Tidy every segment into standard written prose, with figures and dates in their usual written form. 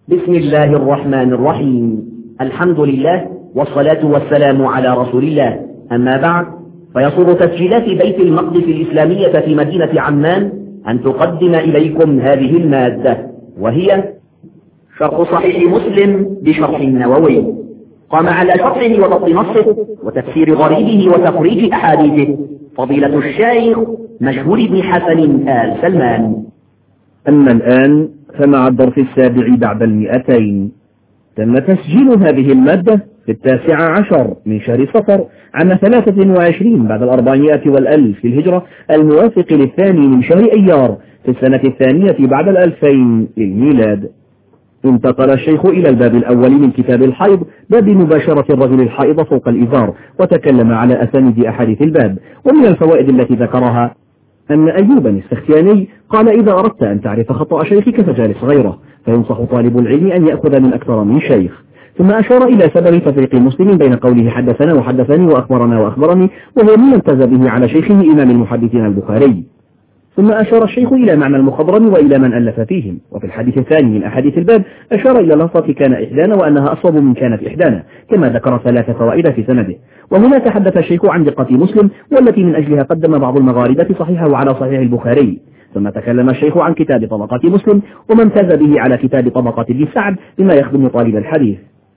بسم الله الرحمن الرحيم. الحمد لله والصلاة والسلام على رسول الله. أما بعد، فيسر تسجيلات بيت المقدس الإسلامية في مدينة عمان أن تقدم إليكم هذه المادة، وهي شرح صحيح مسلم بشرح النووي. قام على شرحه وضبط نصه وتفسير غريبه وتخريج أحاديثه فضيلة الشيخ مشهور بن حسن آل سلمان. أما الآن فمع الدرس 7 بعد 200. تم تسجيل هذه المادة في 19 من شهر صفر عام 23 بعد 400 والألف في الهجرة، الموافق للثاني من شهر أيار في السنة 2 بعد 2000 للميلاد. انتقل الشيخ إلى الباب الأول من كتاب الحيض، باب مباشرة الرجل الحائض فوق الإزار، وتكلم على أسانيد أحاديث الباب. ومن الفوائد التي ذكرها أن أيوبا السختياني قال: إذا أردت أن تعرف خطأ شيخك فجالس غيره، فينصح طالب العلم أن يأخذ من أكثر من شيخ. ثم أشار إلى سبب تفريق المسلم بين قوله حدثنا وحدثني وأخبرنا وأخبرني، وهو مما امتاز به على شيخه إمام المحدثين البخاري. ثم أشار الشيخ إلى معنى المخضرم وإلى من ألف فيهم. وفي الحديث الثاني من أحاديث الباب أشار إلى لفظة كان إحدانا وأنها أصوب من كانت إحدانا، كما ذكر 3 فوائد في سنده. وهنا تحدث الشيخ عن دقة مسلم، والتي من أجلها قدم بعض المغاربة صحيحه على صحيح البخاري. ثم تكلم الشيخ عن كتاب طبقات مسلم وما امتاز به على كتاب طبقات ابن سعد بما يخدم طالب الحديث.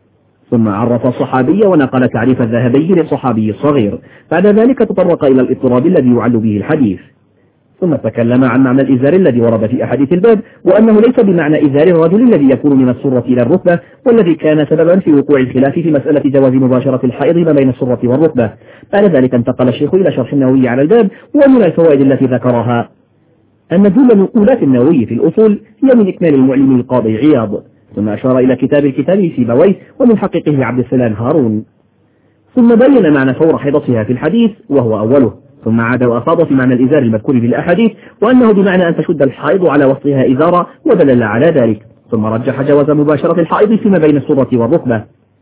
ثم عرف الصحابي ونقل تعريف الذهبي للصحابي الصغير. بعد ذلك تطرق إلى الاضطراب الذي يعل به الحديث. ثم تكلم عن معنى الإزار الذي ورد في أحاديث الباب، وأنه ليس بمعنى إزار الرجل الذي يكون من السرة إلى الركبة، والذي كان سببا في وقوع الخلاف في مسألة جواز مباشرة الحائض ما بين السرة والركبة. بعد ذلك انتقل الشيخ إلى شرح النووي على الباب. ومن الفوائد التي ذكرها أن جل نقولات النووي في الأصول هي من إكمال المعلم القاضي عياض. ثم أشار إلى كتاب الكتاب سيبويه ومن حققه عبد السلام هارون. ثم بين معنى فور حيضتها في الحديث وهو أوله. ثم عاد وأفاض في معنى الإزار المذكور في الأحاديث، وأنه بمعنى أن تشد الحائض على وسطها إزارا، ودلل على ذلك. ثم رجح جواز مباشرة الحائض فيما بين السرة والركبة.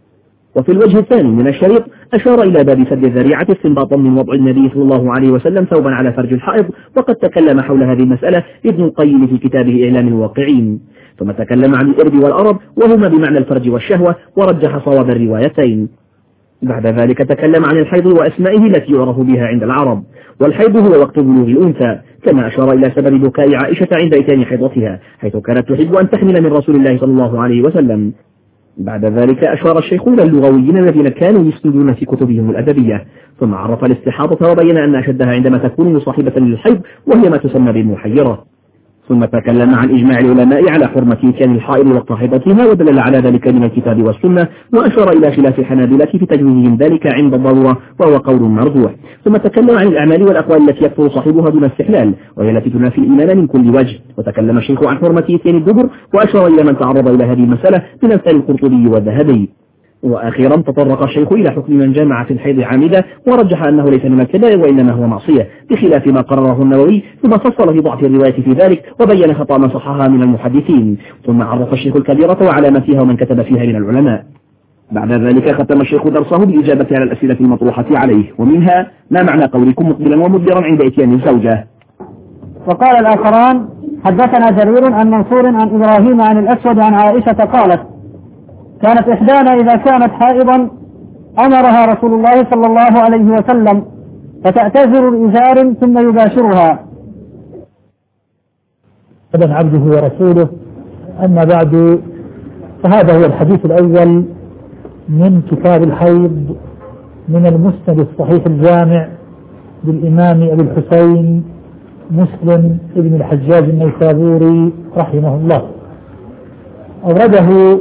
وفي الوجه الثاني من الشريط أشار إلى باب سد الذريعة استنباطا من وضع النبي صلى الله عليه وسلم ثوبا على فرج الحائض، وقد تكلم حول هذه المسألة ابن القيم في كتابه إعلام الواقعين. ثم تكلم عن الإرب والأرب وهما بمعنى الفرج والشهوة، ورجح صواب الروايتين. بعد ذلك تكلم عن الحيض وأسمائه التي يعرف بها عند العرب. والحيض هو وقت بلوغ الأنثى، كما أشار إلى سبب بكاء عائشة عند إتيان حيضتها، حيث كانت تحب أن تحمل من رسول الله صلى الله عليه وسلم. بعد ذلك أشار الشيخ إلى اللغويين الذين كانوا يسندون في كتبهم الأدبية. ثم عرف الاستحاضة وبين أن أشدها عندما تكون مصاحبة للحيض، وهي ما تسمى بالمحيرة. ثم تكلم عن إجماع العلماء على حرمة إتيان الحائض وقت حيضتها، ودلل على ذلك من الكتاب والسنة. وأشار إلى خلاف الحنابلة في تجويزهم ذلك عند الضرورة، وهو قول مرجوح. ثم تكلم عن الأعمال والأقوال التي يكفر صاحبها دون استحلال، وهي التي تنافي الإيمان من كل وجه. وتكلم الشيخ عن حرمة إتيان الدبر، وأشار إلى من تعرض إلى هذه المسألة من أمثال القرطبي والذهبي. وأخيرا تطرق الشيخ إلى حكم من جامع في الحيض عامدة، ورجح أنه ليس من الكبائر وإنما هو معصية، بخلاف ما قرره النووي. ثم فصل في ضعف الرواية في ذلك، وبين خطأ من صححها من المحدثين. ثم عرف الشيخ الكبيرة وعلاماتها ومن كتب فيها من العلماء. بعد ذلك ختم الشيخ درسه بالإجابة على الأسئلة المطروحة عليه، ومنها: ما معنى قولكم مقبلا ومدبرا عند إتيان الزوجة؟ وقال الآخران: حدثنا جرير عن منصور عن إبراهيم عن الأسود عن عائشة قالت: كانت إحدانا إذا كانت حائضا أمرها رسول الله صلى الله عليه وسلم فتعتذر الإزار ثم يباشرها. ابن عبده ورسوله. أما بعد، فهذا هو الحديث الأول من كتاب الحيض من المسند الصحيح الجامع بالإمام أبي الحسين مسلم ابن الحجاج النيسابوري رحمه الله. أورده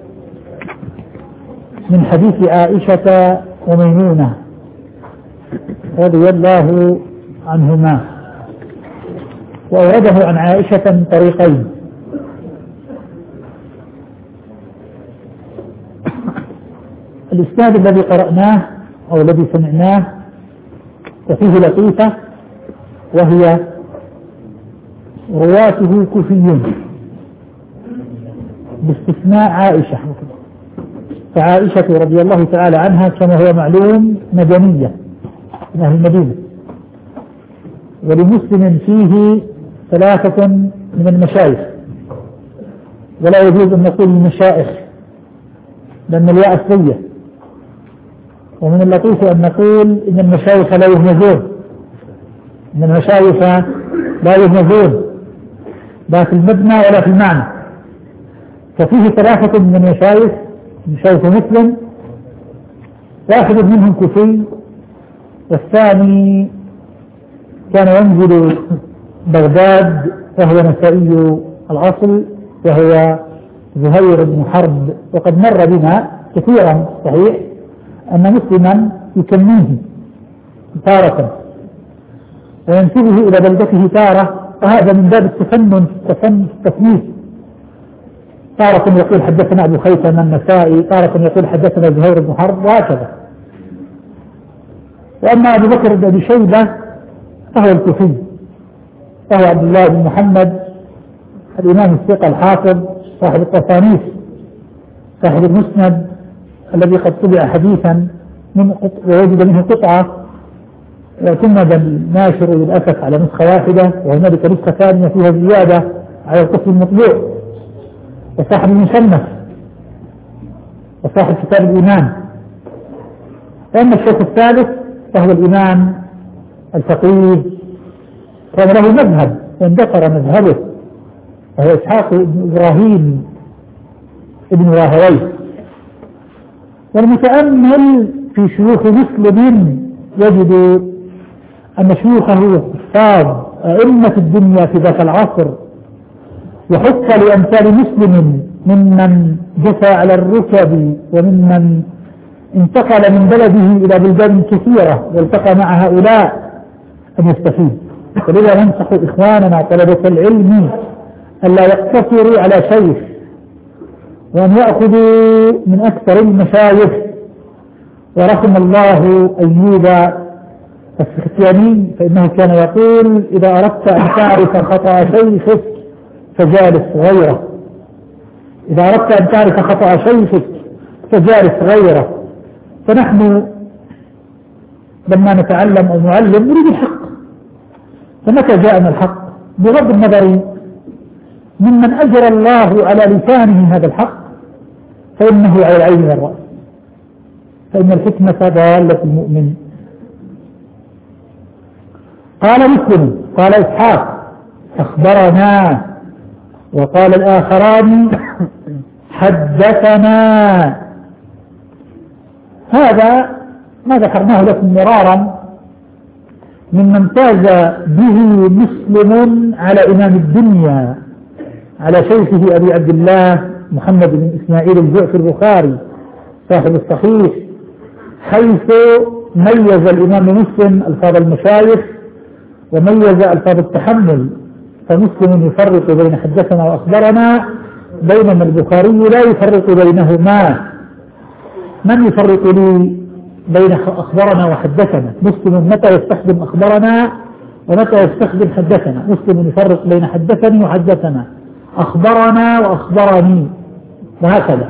من حديث عائشة وميمونة رضي الله عنهما، وأورده عن عائشة من طريقين. الإسناد الذي قرأناه أو الذي سمعناه وفيه لطيفة، وهي رواته كوفيون باستثناء عائشة. فعائشة رضي الله تعالى عنها كما هو معلوم مدنية من أهل المدينة، ولمسلم فيه 3 من المشايخ، ولا يجوز أن نقول المشائخ لأن الياء أصلية، ومن اللطيف أن نقول إن المشايخ لا يهمزون، إن المشايخ لا يهمزون لا في المبنى ولا في المعنى. ففيه ثلاثة من المشايخ، مشايخ مسلم، واحد منهم كوفي، والثاني كان ينزل بغداد وهو نسائي الأصل وهو زهير بن حرب. وقد مر بنا كثيرا صحيح أن مسلما يكنيه تارة وينسبه إلى بلدته تارة، وهذا من باب التفنن التصنيف. تارة يقول حدثنا أبو خيثم النسائي، تارة يقول حدثنا زهير بن حرب، وهكذا. وأما أبو بكر بن أبي شيبة فهو الكوفي، فهو عبد الله بن محمد الإمام الثقة الحافظ صاحب التصانيف صاحب المسند الذي قد طبع حديثا ووجد منه قطعة واعتمد الناشر للأسف على نسخة واحدة، وهنالك نسخة ثانية فيها زيادة على القسم المطبوع، وصاحب المصنف وصاحب كتاب الإيمان. وأما الشيخ الثالث فهو الإمام الفقيه، كان له مذهب واندثر مذهبه، وهو إسحاق بن إبراهيم ابن راهويه. والمتأمل في شيوخ مسلم يجد أن شيوخه حفاظ أئمة الدنيا في ذاك العصر، وحق لأمثال مسلم ممن جثى على الركب وممن انتقل من بلده إلى بلدان كثيرة والتقى مع هؤلاء أن يستفيد. ولذا ننصح إخواننا طلبة العلم أن لا يقتصروا على شيخ، وأن يأخذوا من أكثر المشايخ. ورحم الله أيوب السختياني فإنه كان يقول: إذا أردت أن تعرف خطأ شيخك فجالس غيره. إذا أردت أن تعرف خطأ شيخك فجالس غيره. فنحن لما نتعلم أو نعلم نريد الحق، فمتى جاءنا الحق بغض النظر ممن أجرى الله على لسانه هذا الحق فإنه على العين والرأس، فإن الحكمة ضالة المؤمن. قال مسلم قال إسحاق أخبرنا، وقال الآخران حدثنا. هذا ما ذكرناه لكم مرارا مما امتاز به مسلم على إمام الدنيا، على شيخه أبي عبد الله محمد بن إسماعيل الجعفي البخاري صاحب الصحيح، حيث ميز الإمام مسلم ألفاظ المشايخ وميز ألفاظ التحمل. فمسلم يفرق بين حدثنا وأخبرنا، بينما البخاري لا يفرق بينهما. من يفرق لي بين أخبرنا وحدثنا؟ مسلم متى يستخدم أخبرنا ومتى يستخدم حدثنا. مسلم يفرق بين حدثني وحدثنا، أخبرنا وأخبرني، وهكذا.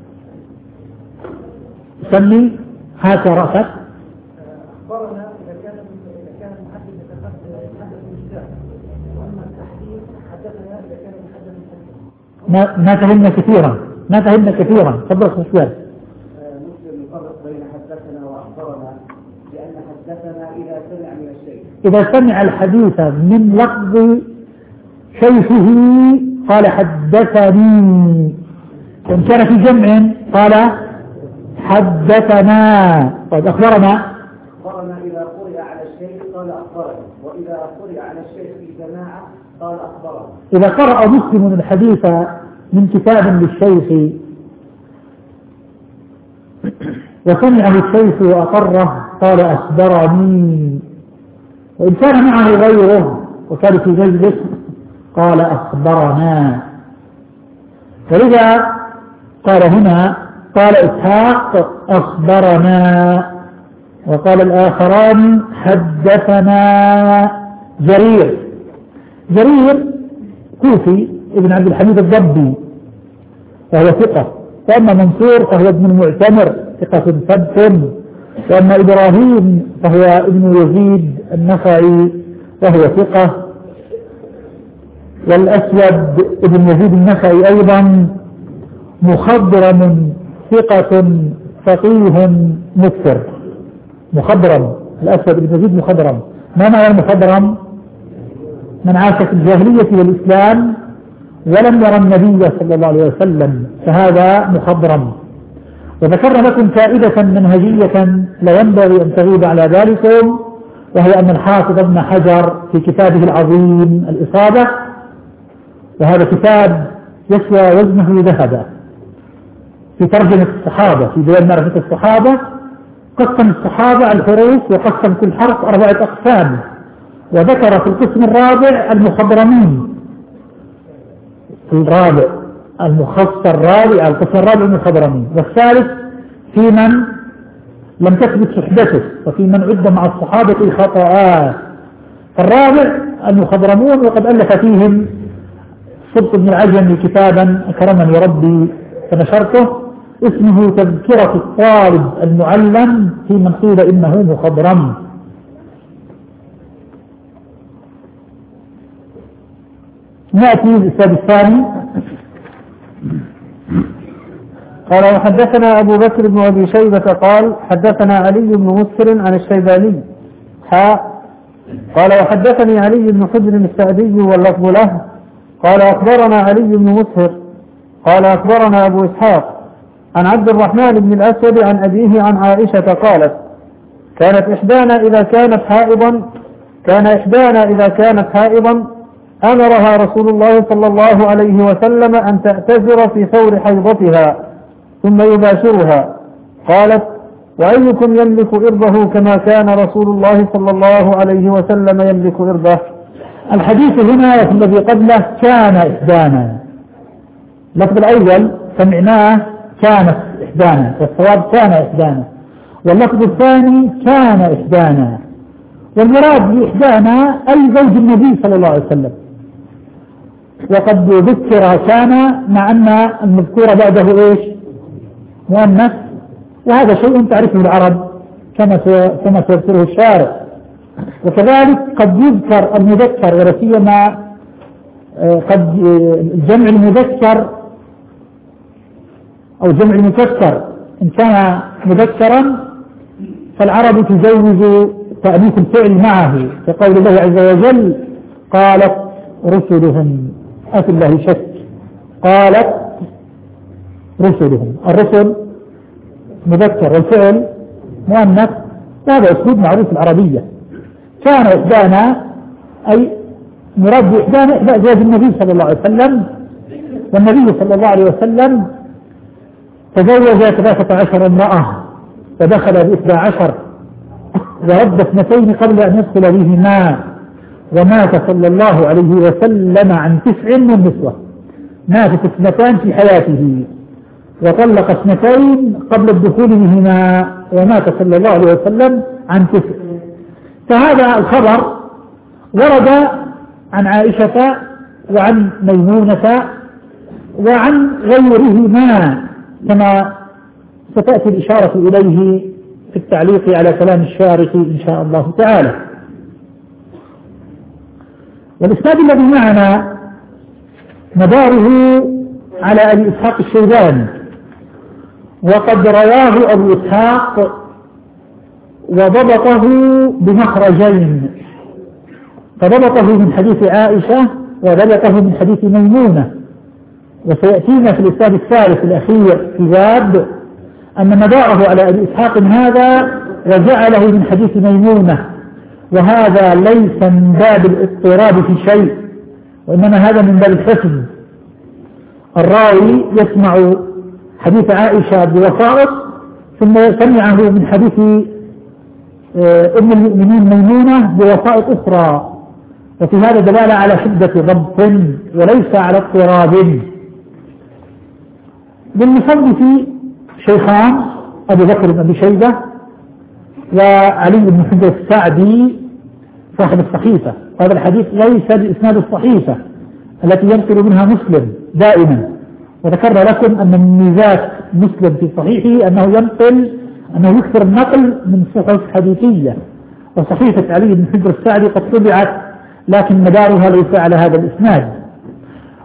سمي هات رأسك. أخبرنا إذا كان المحدث يتحدث بالكتاب، وأما التحديث حدثنا إذا كان المحدث ما فهمنا كثيرا. تفضل السؤال. مسلم يفرق بين حدثنا وأخبرنا، لأن حدثنا إذا سمع من الشيخ، إذا سمع الحديث من لفظ شيخه قال حدثني، وإن كان في جمع قال حدثنا. طيب أخبرنا إذا قرئ على الشيخ قال أخبرنا، وإذا قرئ على الشيخ في جماعة قال أخبرنا. إذا قرأ مسلم الحديث من كتاب للشيخ وسمعه الشيخ وأقره قال أخبرني، وإن كان معه غيره وكان في مجلس قال أخبرنا. ولذا قال هنا قال إسحاق أخبرنا، وقال الآخران حدثنا. جرير كوفي ابن عبد الحميد الضبي فهو ثقة، وأما منصور فهو ابن المعتمر ثقة ثبت، وأما إبراهيم فهو ابن يزيد النخعي وهو ثقة. والأسود بن يزيد النخعي أيضا مخضرم ثقة فقيه مكثر. مخضرم، الأسود بن يزيد مخضرم. ما معنى المخضرم؟ من عاش في الجاهلية والإسلام ولم يرى النبي صلى الله عليه وسلم، فهذا مخضرم. وذكرنا لكم فائدة منهجية لا ينبغي أن تغيب على ذلكم، وهي أن الحافظ ابن حجر في كتابه العظيم الإصابة، وهذا كتاب يسوى وزنه ذهبا في ترجمة الصحابة، في بيان معرفة الصحابة، قسم الصحابة الحروف وقسم كل حرف 4 أقسام، وذكر في القسم الرابع المخضرمين، الرابع المخصص الرابع، القسم الرابع المخضرمين، والثالث في من لم تثبت صحبته وفي من عد مع الصحابة خطأ. فالرابع المخضرمون، وقد ألف فيهم صدق بن العجمي كتابا أكرمني ربي فنشرته، اسمه تذكرة الطالب المعلم في من قيل إنه مخضرم. نأتي للأستاذ الثاني. قال وحدثنا أبو بكر بن أبي شيبة قال حدثنا علي بن مسر عن الشيباني قال وحدثني علي بن حجر السعدي واللفظ له قال أخبرنا علي بن مسهر قال أخبرنا أبو إسحاق عن عبد الرحمن بن الأسود عن أبيه عن عائشة قالت كانت إحدانا إذا كانت حائضا أمرها رسول الله صلى الله عليه وسلم أن تعتذر في ثور حيضتها ثم يباشرها. قالت وأيكم يملك إربه كما كان رسول الله صلى الله عليه وسلم يملك إربه. الحديث هنا الذي قبله كان إحدانا، اللفظ الأول سمعناه كانت إحدانا، والصواب كان إحدانا، واللفظ الثاني كان إحدانا، والمراد بإحدانا أي زوج النبي صلى الله عليه وسلم. وقد ذكر كان مع أن المذكور بعده إيش؟ مؤنث، وهذا شيء تعرفه العرب كما تذكره الشارع. وكذلك قد يذكر المذكر، ورسيما قد الجمع المذكر أو جمع المكسر إن كان مذكرا فالعرب تجوز تأنيث الفعل معه، كقول الله عز وجل قالت رسلهم أفي الله شك، قالت رسلهم، الرسل مذكر والفعل مؤنث، هذا أسلوب معروف العربية. كان إحدانا أي مراد بإحدانا إحدى أزواج النبي صلى الله عليه وسلم، والنبي صلى الله عليه وسلم تزوج 13 امرأة فدخل ب12 ورد 2 قبل أن يدخل بهما، ومات صلى الله عليه وسلم عن 9 من النسوة، ماتت 2 في حياته وطلق 2 قبل الدخول بهما، ومات صلى الله عليه وسلم عن 9. فهذا الخبر ورد عن عائشة وعن ميمونة وعن غيرهما، كما ستأتي الإشارة إليه في التعليق على كلام الشارح إن شاء الله تعالى. والإسناد الذي معنا مداره على أبي إسحاق الشيباني، وقد رواه أبو إسحاق وضبطه بمخرجين، فضبطه من حديث عائشة وضبطه من حديث ميمونة. وسيأتينا في الإسناد الثالث الأخير في باب أن مداره على أبي إسحاق هذا وجعله من حديث ميمونة، وهذا ليس من باب الاضطراب في شيء، وإنما هذا من باب الحفظ. الراوي يسمع حديث عائشة بوسائط ثم سمعه من حديث أم المؤمنين ميمونة بوسائط أخرى، وفي هذا دلالة على شدة ضبط وليس على اضطراب. للمصنف شيخان أبو بكر بن أبي شيبة وعلي بن حجر السعدي صاحب الصحيفة. هذا الحديث ليس بإسناد الصحيفة التي ينقل منها مسلم دائما، وذكرنا لكم أن من ميزات مسلم في صحيحه أنه يكثر النقل من صحف حديثية، وصحيفة علي بن حجر السعدي قد طبعت لكن مدارها ليس على هذا الإسناد،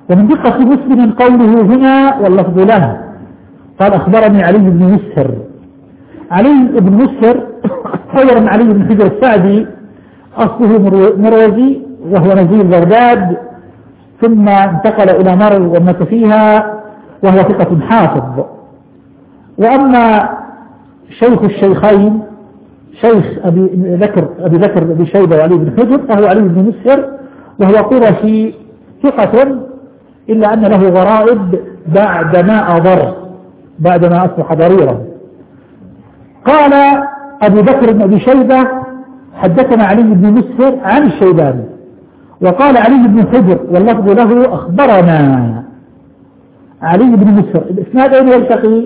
ومن دقة مسلم قوله هنا واللفظ له، قال أخبرني علي بن مسهر. علي بن مسهر خير من علي بن حجر السعدي، أصله مروزي وهو نزيل بغداد، ثم انتقل إلى مرو ومات فيها، وهو ثقة حافظ. وأما شيخ الشيخين شيخ أبي بكر بن شيبة وعلي بن حجر فهو علي بن مسهر، وهو قرشي ثقة، إلا أن له غرائب بعدما أصبح ضريرا. قال أبو بكر بن أبي شيبة حدثنا علي بن مسهر عن الشيباني، وقال علي بن حجر واللفظ له أخبرنا علي بن مسهر. الإسناد أين يلتقي؟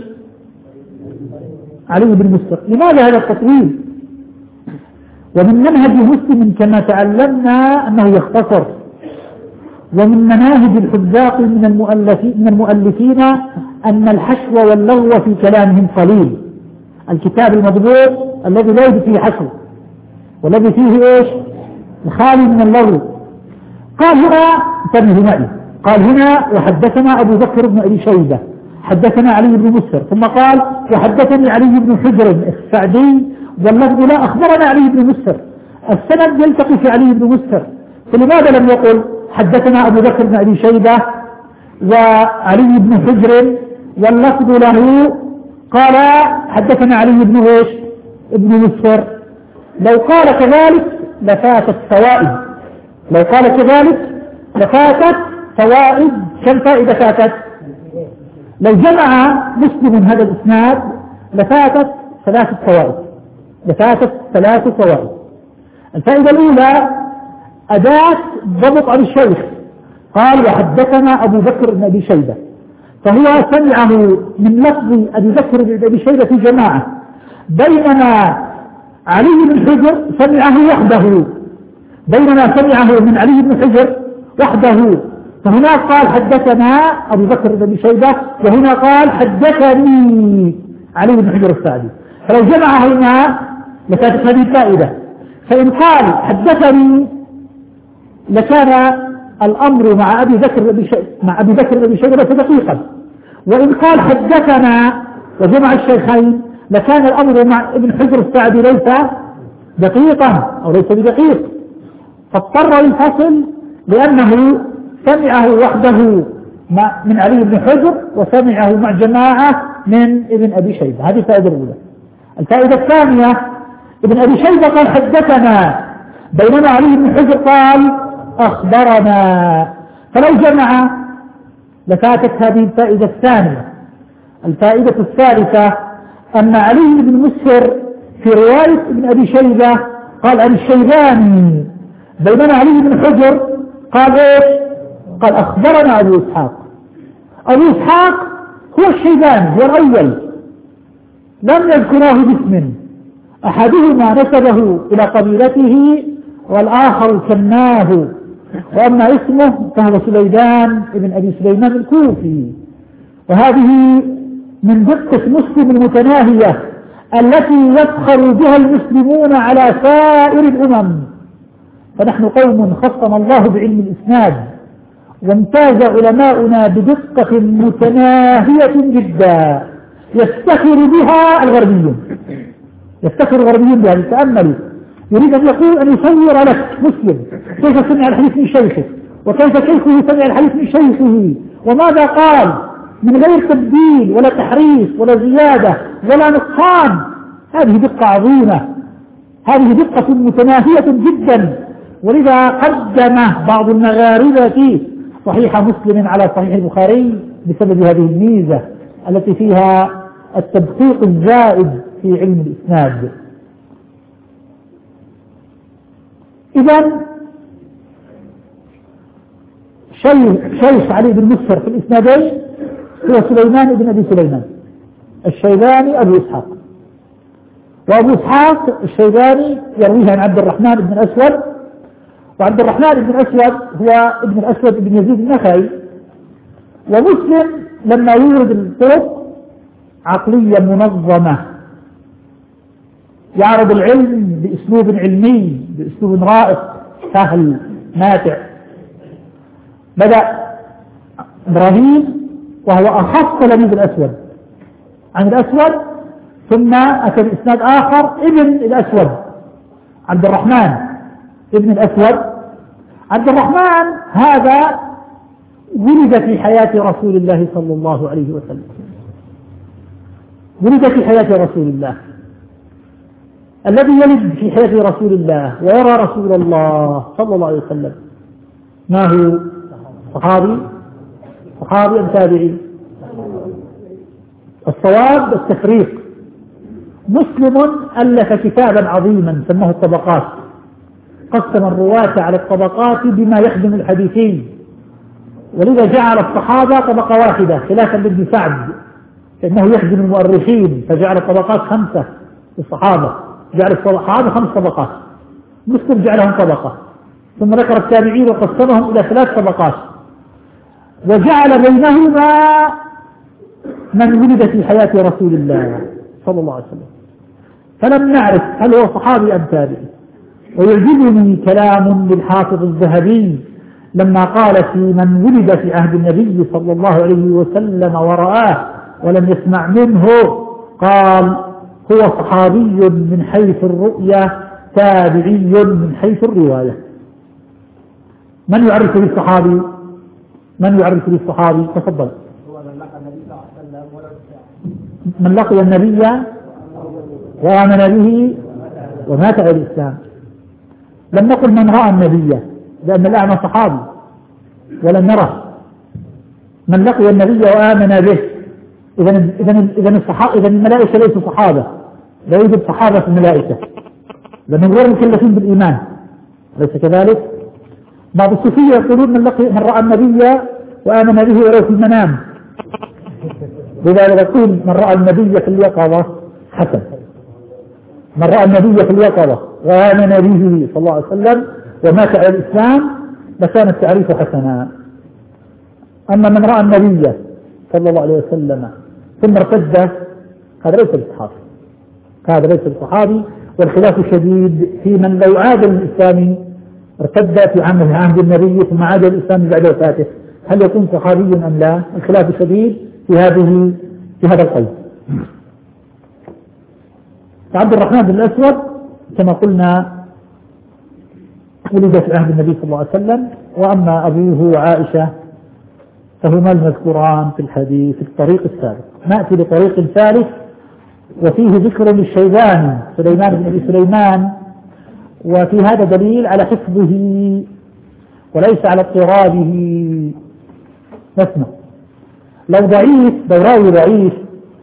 علي بن مسهر. لماذا هذا التطويل؟ ومن منهج مسلم كما تعلمنا أنه يختصر، ومن مناهج الحذاق من المؤلفين أن الحشو واللغو في كلامهم قليل. الكتاب المضبوط الذي لا يوجد فيه حشو والذي فيه ايش؟ خالي من اللغو. قال هنا انتبهوا معي، قال هنا وحدثنا أبو بكر بن أبي شيبة حدثنا علي بن مسهر، ثم قال وحدثني علي بن حجر السعدي واللفظ لا أخبرنا علي بن مسهر. السند يلتقي في علي بن مسهر، فلماذا لم يقل حدثنا أبو بكر بن أبي شيبة وعلي بن حجر واللفظ له، قال حدثنا علي بن ايش؟ ابن مسهر. لو قال كذلك لفاتت فوائد، لو قال كذلك لفاتت فوائد. كم فائدة فاتت؟ لو جمع مسلم هذا الإسناد لفاتت ثلاث فوائد. الفائدة الأولى أداة ضبط عن الشيخ، قال وحدثنا أبو بكر بن أبي شيبة، فهو سمعه من لفظ أبي بكر بن أبي شيبة في جماعة، بينما علي بن حجر سمعه وحده، من علي بن حجر وحده. فهناك قال حدثنا أبو بكر بن أبي شيبة، وهنا قال حدثني علي بن حجر السعدي. فلو جمعهما لكانت هذه الفائدة. فإن قال حدثني لكان الأمر مع أبي بكر بن أبي شيبة دقيقا، وإن قال حدثنا وجمع الشيخين لكان الأمر مع ابن حجر السعدي ليس دقيقا أو ليس بدقيق، فاضطر الفصل لأنه سمعه وحده من علي بن حجر وسمعه مع جماعة من ابن أبي شيبة. هذه الفائدة الأولى. الفائدة الثانية ابن أبي شيبة قال حدثنا، بينما علي بن حجر قال أخبرنا، فلو جمع لفاتت هذه الفائدة الثانية. الفائدة الثالثة أن علي بن مسهر في رواية ابن أبي شيبة قال عن الشيباني، بينما علي بن حجر قال إيش؟ قال أخبرنا أبو إسحاق. أبو إسحاق هو الشيباني، هو الأول، لم يذكره باسم، أحدهما نسبه إلى قبيلته والآخر كناه، وأما اسمه فهو سليمان ابن أبي سليمان الكوفي. وهذه من دقة مسلم المتناهية التي يفخر بها المسلمون على سائر الأمم. فنحن قوم خصنا الله بعلم الإسناد، وامتاز علماؤنا بدقة متناهية جدا يفتخر بها الغربيون، بها. تأملوا، يريد أن يقول أن يصور لك مسلم كيف سمع الحديث من شيخه، وكيف شيخه سمع الحديث من شيخه، وماذا قال، من غير تبديل ولا تحريف ولا زيادة ولا نقصان. هذه دقة عظيمة، هذه دقة متناهية جدا. ولذا قدم بعض المغاربة صحيح مسلم على صحيح البخاري بسبب هذه الميزة التي فيها التدقيق الزائد في علم الإسناد. إذن شيخ علي بن مسهر في الإسنادين هو سليمان بن أبي سليمان الشيباني أبو إسحاق، وأبو إسحاق الشيباني يرويه عن عبد الرحمن بن الأسود، وعبد الرحمن بن الأسود هو ابن الأسود بن يزيد النخعي. ومسلم لما يورد الطرق عقلية منظمة، يعرض العلم بأسلوب علمي، بأسلوب رائق سهل ماتع. بدأ إبراهيم وهو أخص لبيب الأسود عن الأسود، ثم أتى بإسناد آخر ابن الأسود عبد الرحمن ابن الأسود. عبد الرحمن هذا ولد في حياة رسول الله صلى الله عليه وسلم، ولد في حياة رسول الله. الذي يلد في حياة رسول الله ويرى رسول الله صلى الله عليه وسلم ما هو؟ صحابي أم تابعي؟ الصواب التفريق. مسلم ألف كتابا عظيما سماه الطبقات، قسم الرواة على الطبقات بما يخدم الحديثين، ولذا جعل الصحابة طبقة واحدة خلافا لابن سعد فإنه يخدم المؤرخين، فجعل الطبقات 5 للصحابة، جعل الصحابة 5 طبقات، مسلم جعلهم طبقة، ثم ذكر التابعين وقسمهم إلى 3 طبقات، وجعل بينهما من ولد في حياة رسول الله صلى الله عليه وسلم. فلم نعرف هل هو صحابي أم تابعي. ويعجبني كلام للحافظ الذهبي لما قال في من ولد في عهد النبي صلى الله عليه وسلم ورآه ولم يسمع منه، قال هو صحابي من حيث الرؤية تابعي من حيث الرواية. من يعرف بالصحابي؟ من يعرف بالصحابي؟ تفضل. من لقي النبي وآمن به ومات على الإسلام. لم نقل من رأى النبي لأن الأعمى صحابي ولم نره. من لقي النبي وآمن به، إذا الملائكة ليسوا صحابة، لا يوجد صحابة في الملائكة لأنهم غير مكلفين بالإيمان، ليس كذلك؟ بعض الصوفية يقولون من رأى النبي وآمن به ولو في المنام، لذلك يقول من رأى النبي في اليقظة حسن، من رأى النبي في اليقظة وآمن به صلى الله عليه وسلم ومات على الإسلام لكان التعريف حسنا. أما من رأى النبي صلى الله عليه وسلم ثم ارتد هذا ليس بالصحابي، هذا ليس بالصحابي. والخلاف شديد في من لو عاد الإسلام ارتد في عهد النبي ثم عاد الإسلام بعد وفاته هل يكون صحابي أم لا؟ الخلاف شديد في هذا القيد. عبد الرحمن بن الأسود كما قلنا ولد في عهد النبي صلى الله عليه وسلم، وأما أبوه وعائشة فهما المذكوران في الحديث في الطريق السابق. نأتي لطريق ثالث وفيه ذكر للشيباني سليمان بن أبي سليمان، وفي هذا دليل على حفظه وليس على اضطرابه. نسمع لو راوي ضعيف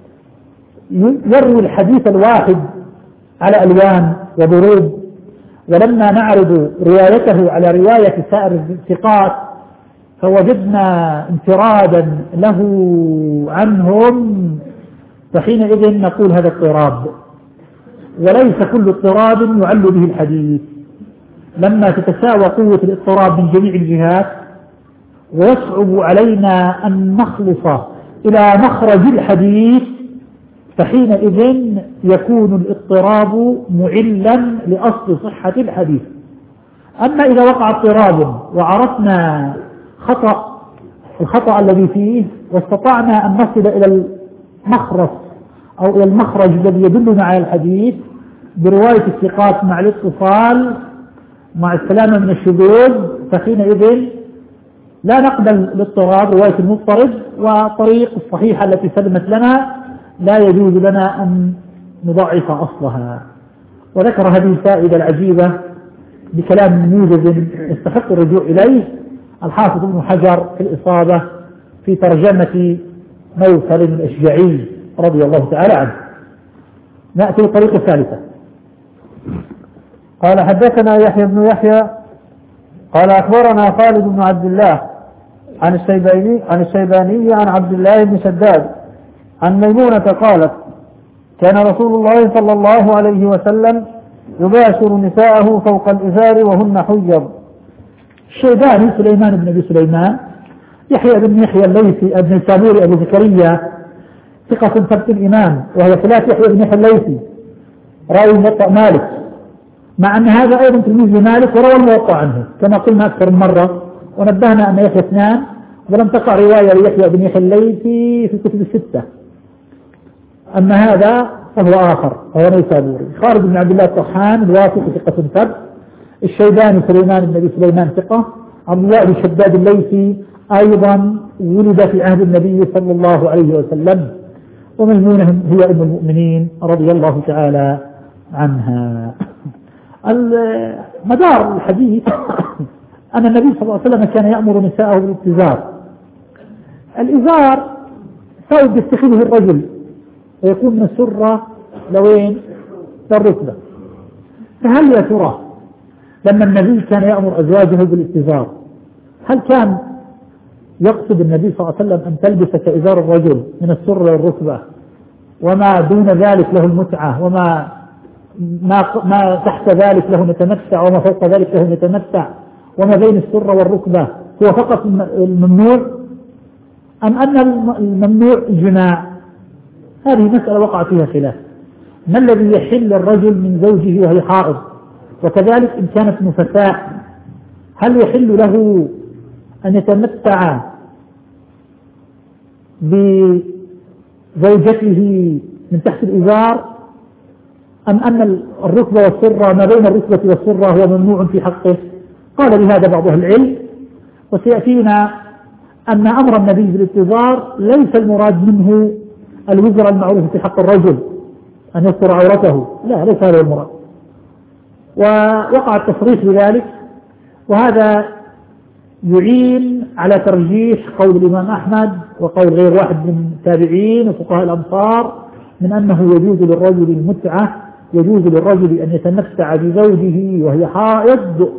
يروي الحديث الواحد على ألوان وضروب، ولما نعرض روايته على رواية سائر الثقات فوجدنا انفرادا له عنهم، فحينئذ نقول هذا اضطراب، وليس كل اضطراب يعل به الحديث. لما تتساوى قوة الاضطراب من جميع الجهات ويصعب علينا أن نخلص إلى مخرج الحديث فحينئذ يكون الاضطراب معلا لأصل صحة الحديث. أما إذا وقع اضطراب وعرفنا الخطأ الذي فيه واستطعنا أن نصل إلى المخرج الذي يدلنا على الحديث برواية الثقات مع الاتصال مع السلامة من الشذوذ، فحينئذ لا نقبل الاضطراب رواية المضطرب، وطريق الصحيحة التي سلمت لنا لا يجوز لنا أن نضعف أصلها. وذكر هذه الفائدة العجيبة بكلام موجز يستحق الرجوع إليه الحافظ ابن حجر في الإصابة في ترجمة نوفل الأشجعي رضي الله تعالى عنه. نأتي الطريقة الثالثة. قال حدثنا يحيى بن يحيى قال أخبرنا خالد بن عبد الله عن الشيباني عن عبد الله بن شداد عن ميمونة قالت كان رسول الله صلى الله عليه وسلم يباشر نساءه فوق الإزار وهن حجب. الشيباني سليمان بن أبي سليمان، يحيى بن يحيى الليثي ابن سابوري أبو زكريا ثقة ثبت الإمام، وهو خلاف يحيى بن يحيى الليثي راوي موطأ مالك، مع أن هذا أيضا تلميذ لمالك وروى الموطأ عنه كما قلنا أكثر من مرة، ونبهنا أن يحيى اثنان ولم تقع رواية ليحيى بن يحيى الليثي في الكتب الستة. أما هذا فهو آخر، هو نيسابوري. خالد بن عبد الله الطحان الواثق ثقة ثبت. الشيباني سليمان بن أبي سليمان ثقة. عبد الله بن شداد الليثي أيضا ولد في عهد النبي صلى الله عليه وسلم، وميمونة هي أم المؤمنين رضي الله تعالى عنها. مدار الحديث أن النبي صلى الله عليه وسلم كان يأمر نساءه بالاتزار. الإزار ثوب يتخذه الرجل ويكون من السرة لوين؟ للركبة. فهل يا ترى لما النبي كان يأمر أزواجه بالاتزار هل كان يقصد النبي صلى الله عليه وسلم أن تلبس كإزار الرجل من السرة للركبة وما دون ذلك له المتعة، وما ما تحت ذلك له نتمتع، وما فوق ذلك له نتمتع، وما بين السرة والركبة هو فقط الممنوع، أم أن الممنوع الجماع؟ هذه مسألة وقع فيها خلاف. ما الذي يحل الرجل من زوجه وهي حائض؟ وكذلك إن كانت نفساء هل يحل له أن يتمتع بزوجته من تحت الإزار، أم أن الركبة والسرة ما بين الركبة والسرة هو ممنوع في حقه؟ قال بهذا بعض أهل العلم. وسيأتينا أن أمر النبي بالاتزار ليس المراد منه الوزر المعروف في حق الرجل أن يستر عورته، لا، ليس هذا المراد. ووقع التصريح بذلك، وهذا يعين على ترجيح قول الإمام أحمد وقول غير واحد من التابعين وفقهاء الأمصار من أنه يجوز للرجل المتعة، يجوز للرجل أن يتمتع بزوجه وهي حائض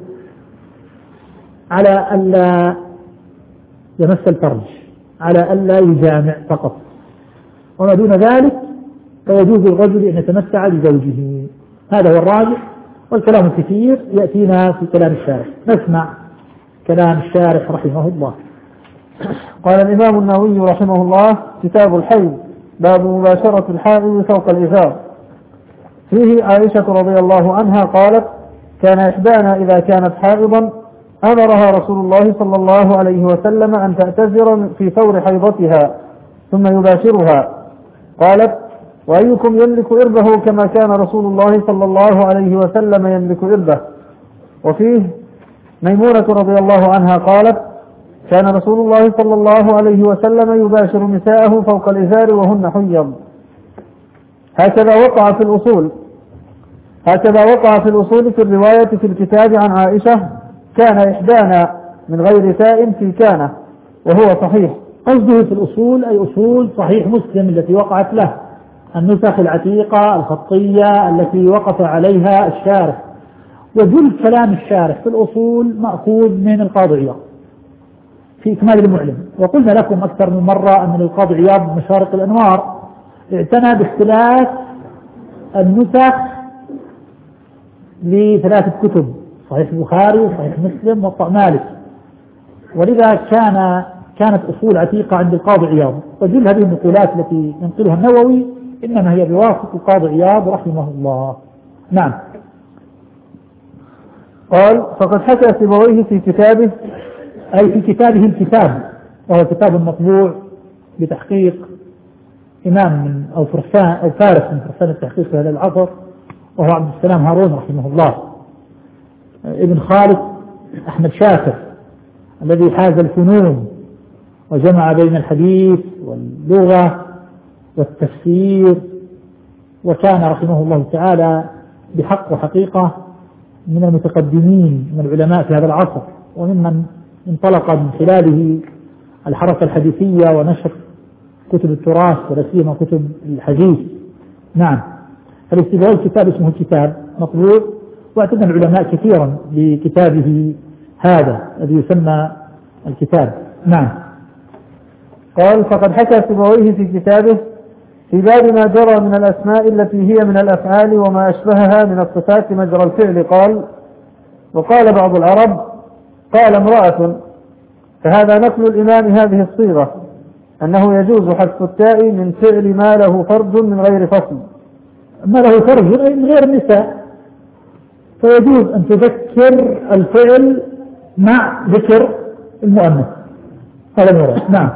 على ألا يمس الفرج، على ألا يجامع فقط، وما دون ذلك فيجوز للرجل أن يتمتع بزوجه. هذا هو الراجح، والكلام كثير يأتينا في كلام الشارح. نسمع كلام الشارح رحمه الله. قال الإمام النووي رحمه الله: كتاب الحيض، باب مباشرة الحائض فوق الإزار. فيه عائشة رضي الله عنها قالت: كان إحدانا إذا كانت حائضا أمرها رسول الله صلى الله عليه وسلم أن تعتذر في فور حيضتها ثم يباشرها. قالت: وأيكم يملك إربه كما كان رسول الله صلى الله عليه وسلم يملك إربه. وفيه ميمونة رضي الله عنها قالت: كان رسول الله صلى الله عليه وسلم يباشر نساءه فوق الإزار وهن حيض. هكذا وقع في الأصول في الرواية في الكتاب عن عائشة: كان إحدانا من غير تاء في كان، وهو صحيح. قصده في الأصول أي أصول صحيح مسلم التي وقعت له، النسخ العتيقة الخطية التي وقف عليها الشارح. وجل كلام الشارح في الأصول مأخوذ من القاضي عياض في إكمال المعلم. وقلنا لكم أكثر من مرة أن القاضي عياض مشارق الأنوار اعتنى باختلاف النسخ لثلاثة كتب: صحيح البخاري وصحيح مسلم وموطأ مالك، ولذا كانت أصول عتيقة عند القاضي عياض. وجل هذه النقولات التي ينقلها النووي إنما هي بواسطة القاضي عياض رحمه الله. نعم. قال: فقد حكى سيبويه في كتابه، أي في كتابه الكتاب، وهو كتاب مطبوع بتحقيق إمام من أو فارس من فرسان التحقيق في هذا العصر، وهو عبد السلام هارون رحمه الله، ابن خالد أحمد شاكر الذي حاز الفنون وجمع بين الحديث واللغة والتفسير، وكان رحمه الله تعالى بحق وحقيقة من المتقدمين من العلماء في هذا العصر، وممن انطلق من خلاله الحركة الحديثية ونشر كتب التراث ولا سيما كتب الحديث. نعم. فالاستبعاد الكتاب اسمه الكتاب مطبوع، واعتنى العلماء كثيرا بكتابه هذا الذي يسمى الكتاب. نعم. قال: فقد حكى سيبويه في كتابه في باب ما جرى من الأسماء التي هي من الأفعال وما أشبهها من الصفات مجرى الفعل. قال: وقال بعض العرب: قال امرأة. فهذا نقل الإمام هذه الصيغة أنه يجوز حذف التاء من فعل ما له فرج من غير فصل. ما له فرج من غير نساء، فيجوز أن تذكر الفعل مع ذكر المؤنث. هذا المراد. نعم.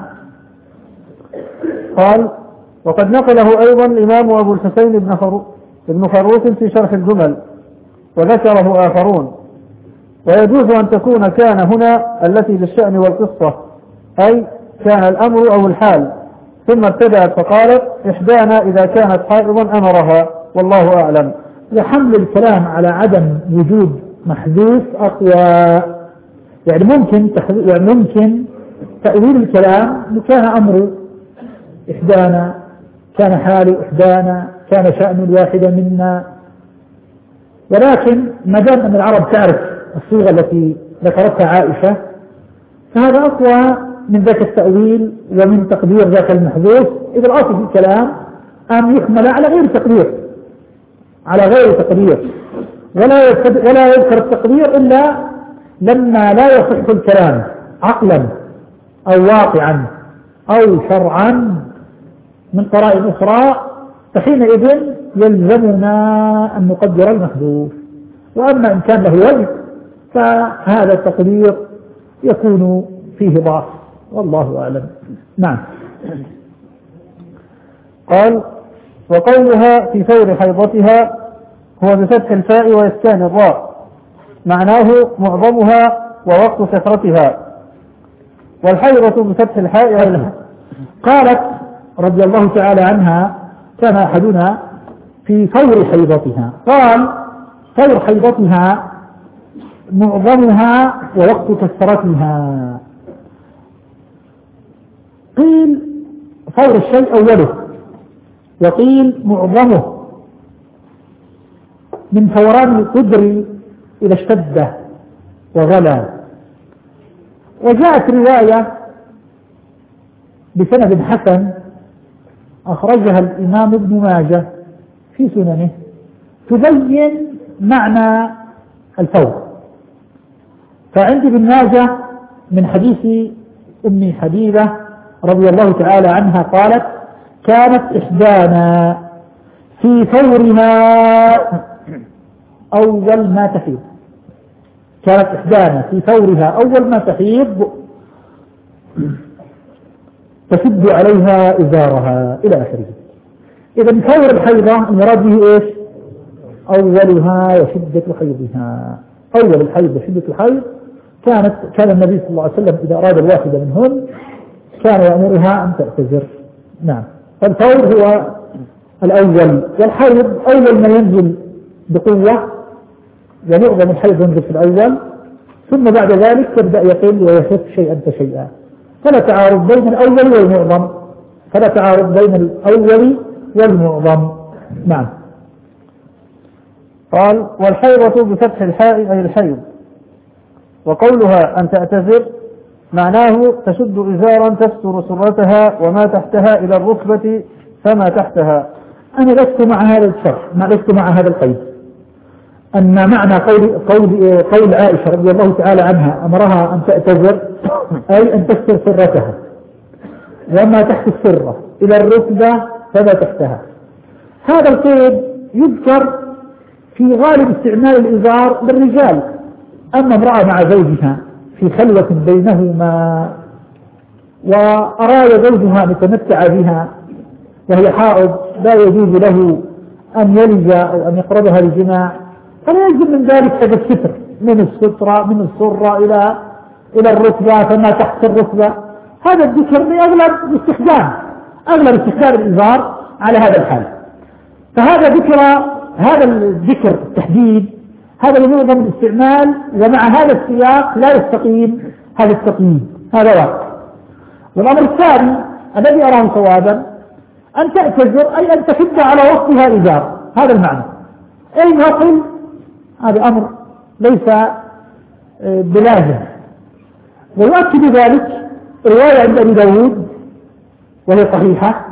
قال وقد نقله أيضا الإمام أبو الحسين بن فروخ في شرح الجمل وذكره آخرون. ويجوز أن تكون كان هنا التي بالشأن والقصة، أي كان الأمر أو الحال، ثم ابتدأت فقالت إحدانا إذا كانت حائضا أمرها، والله أعلم. يحمل الكلام على عدم وجود محذوف أقوى، يعني ممكن تأويل الكلام كان أمر إحدانا، كان حال إحدانا، كان شأن الواحدة منا، ولكن ما دام أن العرب تعرف الصيغة التي ذكرتها عائشة فهذا أقوى من ذاك التأويل ومن تقدير ذاك المحذوف. إذا الأصل في الكلام أن يحمل على غير تقدير، ولا يذكر التقدير إلا لما لا يصح الكلام عقلا أو واقعا أو شرعا من قرائن أخرى، فحينئذ يلزمنا أن نقدر المحذوف. وأما إن كان له وجه فهذا التقدير يكون فيه ضعف، والله أعلم. نعم. قال وقولها في ثور حيضتها هو بفتح الفاء وإسكان الراء، معناه معظمها ووقت كثرتها، والحيضة بفتح الحاء. قالت رضي الله تعالى عنها كان أحدنا في ثور حيضتها، قال ثور حيضتها معظمها ووقت كثرتها. قيل ثور الشيء أوله، وقيل معظمه من ثوران القدر إذا اشتد وغلى. وجاءت رواية بسند حسن أخرجها الإمام ابن ماجه في سننه تبين معنى الثور. فعندي ابن ماجه من حديث أم حبيبة رضي الله تعالى عنها قالت كانت إحدانا في ثورها أول ما تحيض، كانت إحدانا في ثورها أول ما تحيض تشد عليها إزارها إلى آخره. إذا ثور الحيضة المراد به إيش؟ أولها وشدة حيضها، أول الحيض وشدة الحيض. كان النبي صلى الله عليه وسلم إذا أراد الواحدة منهن كان يأمرها أن تعتذر. نعم. فالثور هو الأول، والحيض أول ما ينزل بقوة، ومعظم الحيض ينزل في الأول، ثم بعد ذلك تبدأ يقل ويخف شيئا فشيئا. فلا تعارض بين الأول والمعظم، فلا تعارض بين الأول والمعظم. نعم. قال والحيضة بفتح الحاء أي الحيض. وقولها أن تعتذر معناه تشد إزارا تستر سرتها وما تحتها إلى الركبة فما تحتها. أنا لست مع هذا الشرح، لست مع هذا القيد، أن معنى قول عائشة رضي الله تعالى عنها أمرها أن تعتذر أي أن تستر سرتها وما تحت السرة إلى الركبة فما تحتها. هذا القيد يذكر في غالب استعمال الإزار للرجال. أما امرأة مع زوجها في خلوة بينهما وأراد زوجها أن يتمتع بها وهي حائض لا يجوز له أن يلج أو أن يقربها للجماع، فلا يلزم من ذلك هذا الستر من السرة إلى الركبة فما تحت الركبة. هذا الذكر بأغلب استخدام الإزار على هذا الحال. فهذا هذا الذكر التحديد هذا لمعظم الاستعمال، ومع هذا السياق لا يستقيم هذا التقييد. هذا واحد. والأمر الثاني الذي أراه صوابا أن تعتذر أي أن تشد على وسطها الإزار، هذا المعنى. أي نقل هذا أمر ليس بلازم. ويؤكد ذلك رواية عند أبي داود وهي صحيحة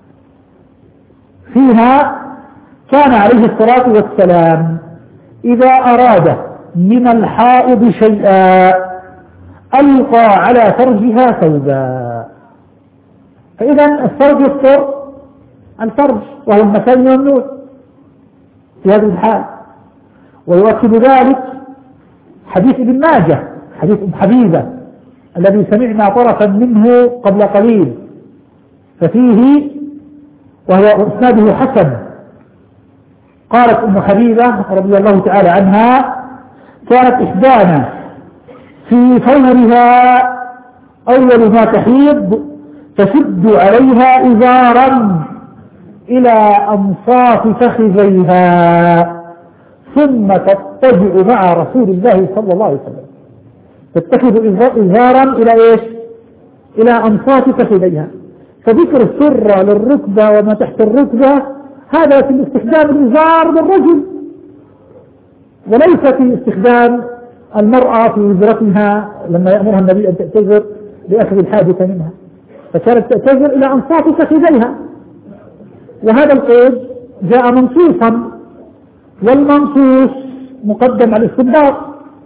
فيها كان عليه الصلاة والسلام إذا أراد من الحائض شيئا ألقى على فرجها ثوبا. فإذا الفرج يستر الفرج وهو المكان الممنوع في هذه الحال. ويؤكد ذلك حديث ابن ماجه حديث أم حبيبة الذي سمعنا طرفا منه قبل قليل، ففيه وهو إسناده حسن. قالت أم حبيبة رضي الله تعالى عنها: كانت إحدانا في فورها أول ما تحيض تشد عليها إزارا إلى أنصاف فخذيها ثم تضطجع مع رسول الله صلى الله عليه وسلم، تتخذ إزارا إلى إيش؟ إلى أنصاف فخذيها. فذكر السرة للركبة وما تحت الركبة هذا في استخدام الإزار للرجل، وليس في استخدام المرأة في وزرتها لما يأمرها النبي أن تعتذر لأخذ الحاجة منها، فكانت تعتذر إلى أنصاف فخذيها. وهذا القيد جاء منصوصا، والمنصوص مقدم على الاستنباط،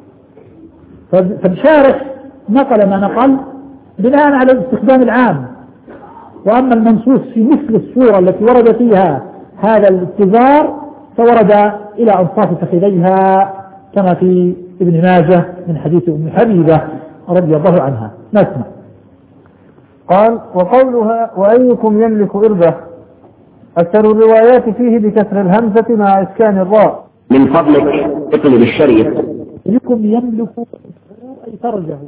فالشارح نقل ما نقل بناء على الاستخدام العام. وأما المنصوص في مثل الصورة التي ورد فيها هذا الاتزار فورد إلى أنصاف فخذيها كما في ابن ماجه من حديث أم حبيبة رضي الله عنها. نسمع. قال: وقولها وأيكم يملك إربه أكثر الروايات فيه بكسر الهمزة مع إسكان الراء. من فضلك اقلب الشريط. أيكم يملك أي فرجه.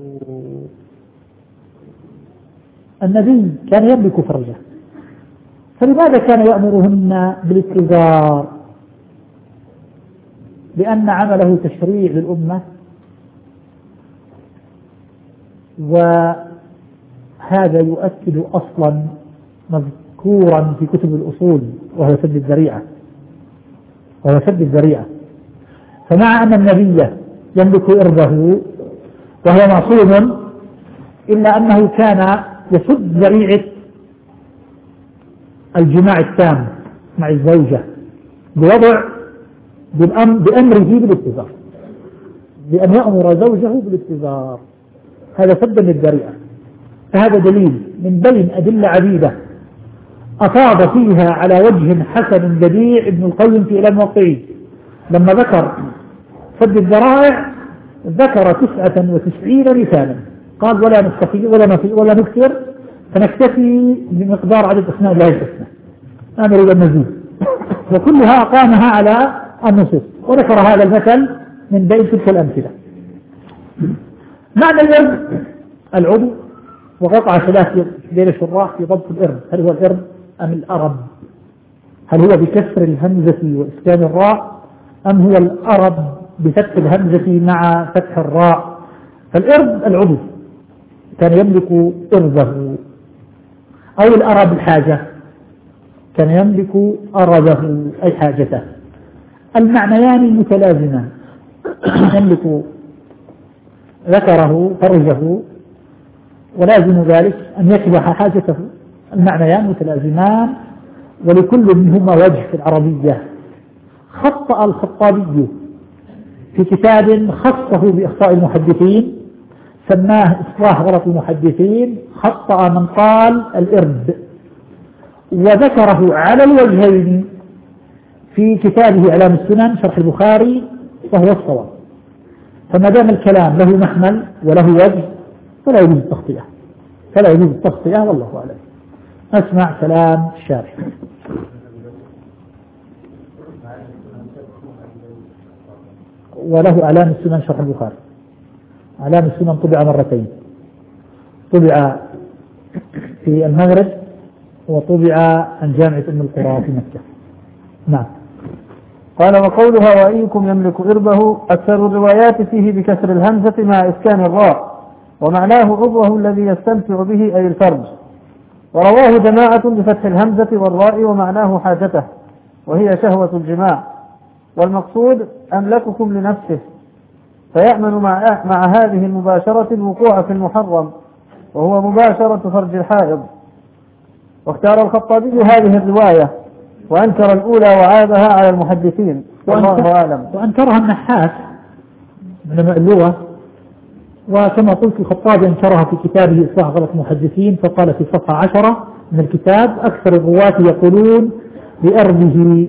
النبي كان يملك فرجه، فلماذا كان يأمرهن بالاتزار؟ لأن عمله تشريع للأمة، وهذا يؤكد أصلا مذكورا في كتب الأصول وهو سد الذريعة. فمع أن النبي يملك إربه وهو معصوم، إلا أنه كان يسد ذريعة الجماع التام مع الزوجة بأمره بالاتزار، بأن يأمر زوجه بالاتزار، هذا سد للذريعة. فهذا دليل من بين أدلة عديدة أفاض فيها على وجه حسن بديع ابن القيم في إعلام الموقعين لما ذكر سد الذرائع، ذكر 99 مثالا، قال ولا نكثر فنكتفي بمقدار عدد أسماء الله الحسنى، لا نريد المزيد، وكلها أقامها على النصوص، وذكر هذا المثل من بين تلك الأمثلة. معنى الإرب العضو، وقطع خلاف بين الشراح في ضبط الإرب، هل هو الإرب أم الأرب؟ هل هو بكسر الهمزة وإسكان الراء أم هو الأرب بفتح الهمزة مع فتح الراء؟ فالإرب العضو كان يملك إربه، أو الأرب الحاجة كان يملك أربه أي حاجته، المعنيان متلازمان، يملك ذكره فرجه ولازم ذلك أن يكبح حاجته، المعنيان متلازمان ولكل منهما وجه في العربية. خطأ الخطابي في كتاب خصه بإخطاء المحدثين سماه إصلاح غلط المحدثين، خطأ من قال الإرب، وذكره على الوجهين في كتابه إعلام السنن شرح البخاري وهو الصواب. فما دام الكلام له محمل وله وجه فلا يجوز التخطئة، والله أعلم. أسمع كلام الشارح. وله إعلام السنن شرح البخاري، إعلام السنن طبع مرتين، طبع في المغرب وطبع عن جامعة أم القرى في مكة. نعم. قال: وقولها وأيكم يملك إربه أكثر الروايات فيه بكسر الهمزة مع إسكان الراء، ومعناه عضوه الذي يستمتع به أي الفرج، ورواه جماعة بفتح الهمزة والراء ومعناه حاجته وهي شهوة الجماع، والمقصود أملككم لنفسه، فيأمن مع هذه المباشرة الوقوع في المحرم وهو مباشرة فرج الحائض. واختار الخطابي هذه الرواية وأنكر الأولى وعابها على المحدثين، والله أعلم. وأنكرها النحاس من اللغة، وكما قلت الخطابي أنكرها في كتابه إصلاح غلط المحدثين، فقال في صفحة 10 من الكتاب: أكثر الرواة يقولون لأربه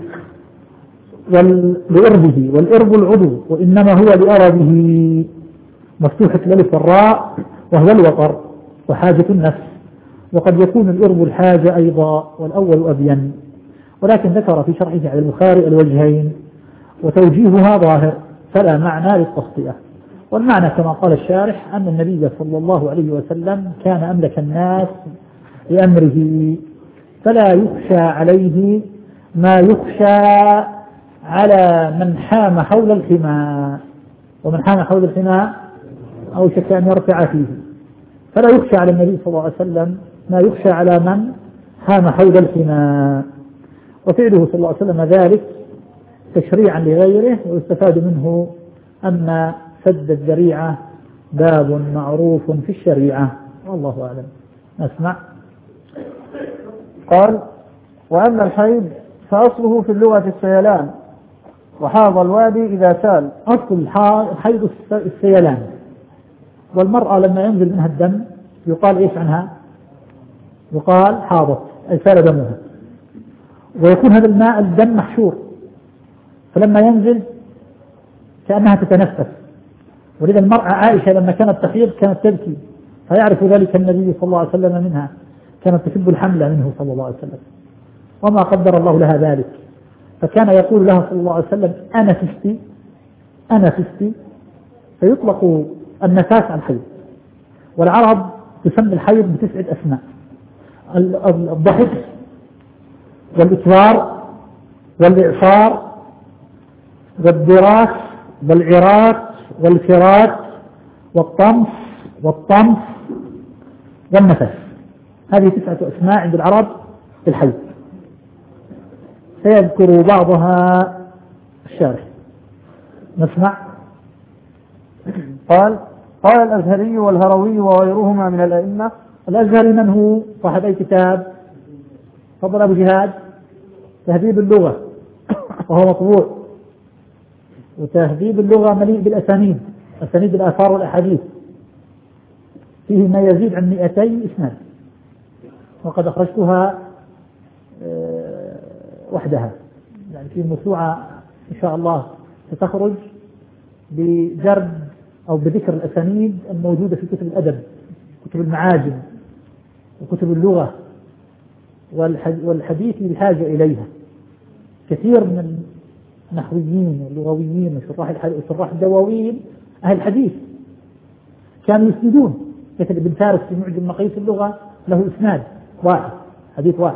والإرب العضو، وإنما هو لأربه، مفتوحة الألف والراء وهو الوقر وحاجة النفس، وقد يكون الإرب الحاجة أيضا، والأول أبين. ولكن ذكر في شرحه على البخاري الوجهين وتوجيهها ظاهر، فلا معنى للتخطئة. والمعنى كما قال الشارح أن النبي صلى الله عليه وسلم كان أملك الناس لأمره، فلا يخشى عليه ما يخشى على من حام حول الحمى، ومن حام حول الحمى أو شك أن يرفع فيه، فلا يخشى على النبي صلى الله عليه وسلم ما يخشى على من حام حول الحمى. وفعله صلى الله عليه وسلم ذلك تشريعا لغيره، ويستفاد منه أن سد الذريعة باب معروف في الشريعة، والله أعلم. نسمع. قال: وأما الحيض فأصله في اللغة السيلان، وحاض الوادي إذا سال. أصل الحيض السيلان، والمرأة لما ينزل منها الدم يقال إيش عنها؟ يقال حاضت، أي سال دمها، ويكون هذا الماء الدم محشور، فلما ينزل كأنها تتنفس. ولذا المرأة عائشة لما كانت تحيض كانت تبكي، فيعرف ذلك النبي صلى الله عليه وسلم منها، كانت تحب الحمل منه صلى الله عليه وسلم، وما قدر الله لها ذلك، فكان يقول لها صلى الله عليه وسلم: أنا فستي أنا فستي، فيطلق النفاس على الحيض. والعرب تسمي الحيض ب9 أسماء: الضحك والإكبار والإعصار والدراس والعراس والفراس والطمس والطمس والنفس. هذه 9 أسماء عند العرب في الحيض، سيذكر بعضها الشارح. نسمع. قال الأزهري والهروي وغيرهما من الأئمة. الأزهري من هو؟ صاحب أي كتاب؟ فضل أبو جهاد تهذيب اللغة، وهو مطبوع، وتهذيب اللغة مليء بالأسانيد، أسانيد الآثار والأحاديث، فيه ما يزيد عن 200 إسناد، وقد أخرجتها وحدها، يعني في موسوعة إن شاء الله ستخرج بجرد أو بذكر الأسانيد الموجودة في كتب الأدب، كتب المعاجم وكتب اللغة والحديث بحاجة إليها. كثير من النحويين واللغويين وشراح الدواوين أهل الحديث كانوا يسندون، مثل ابن فارس في معجم مقاييس اللغة له إسناد واحد، حديث واحد.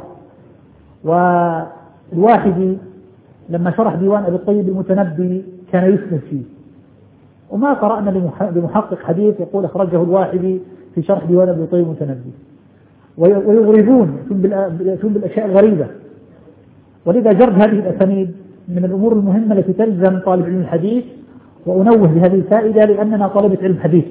والواحدي لما شرح ديوان أبي الطيب المتنبي كان يسند فيه، وما قرأنا لمحقق حديث يقول أخرجه الواحدي في شرح ديوان أبي الطيب المتنبي، ويغربون يأتون بالأشياء الغريبة. ولذا جرد هذه الأسانيد من الأمور المهمة التي تلزم طالب علم الحديث، وأنوه بهذه الفائدة لأننا طلبة علم حديث.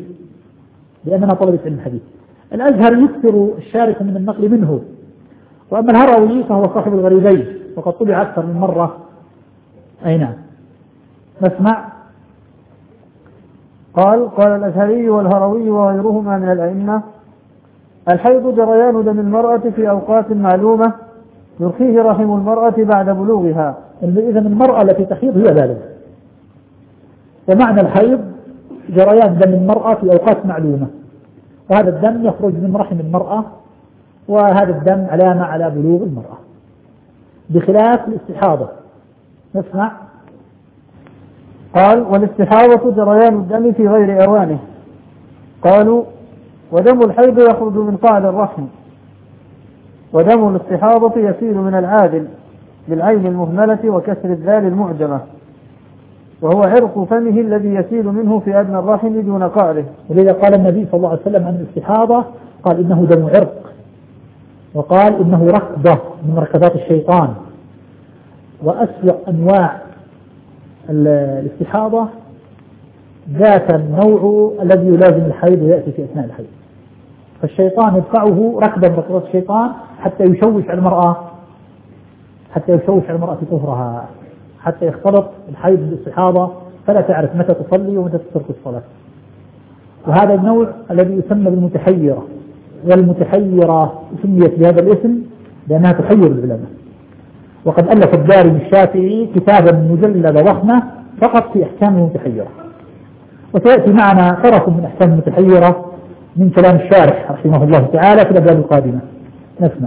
الأزهر يكثر الشارح من النقل منه، وأما الهروي فهو صاحب الغريبين، وقد طبع أكثر من مرة. أي نعم. نسمع. قال الأزهري والهروي وغيرهما من الأئمة: الحيض جريان دم المرأة في أوقات معلومة يرخيه رحم المرأة بعد بلوغها. إذا المرأة التي تحيض هي بالغة، ومعنى الحيض جريان دم المرأة في أوقات معلومة، وهذا الدم يخرج من رحم المرأة، وهذا الدم علامة على بلوغ المرأة، بخلاف الاستحاضة. نسمع. قال: والاستحاضة جريان الدم في غير أوانه. قالوا: ودم الحيض يخرج من قعر الرحم، ودم الاستحاضة يسيل من العادل بالعين المهملة وكسر الذال المعجمة، وهو عرق فمه الذي يسيل منه في أدنى الرحم دون قعره. ولذا قال النبي صلى الله عليه وسلم عن الاستحاضة، قال إنه دم عرق، وقال إنه ركضة من ركضات الشيطان. وأسوأ أنواع الاستحاضة ذات النوع الذي يلازم الحيض ويأتي في أثناء الحيض، فالشيطان يدفعه ركضا من ركضات الشيطان حتى يشوش على المرأة طهرها، حتى يختلط الحيض بالاستحاضة فلا تعرف متى تصلي ومتى تترك الصلاة. وهذا النوع الذي يسمى بالمتحيرة، والمتحيرة سميت بهذا الاسم لأنها تحير العلماء. وقد ألف الدارمي الشافعي كتابا مجلدة ضخمة فقط في أحكام المتحيرة، وسيأتي معنا طرف من أحكام المتحيرة من كلام الشارح رحمه الله تعالى في الأبواب القادمة. نسمع.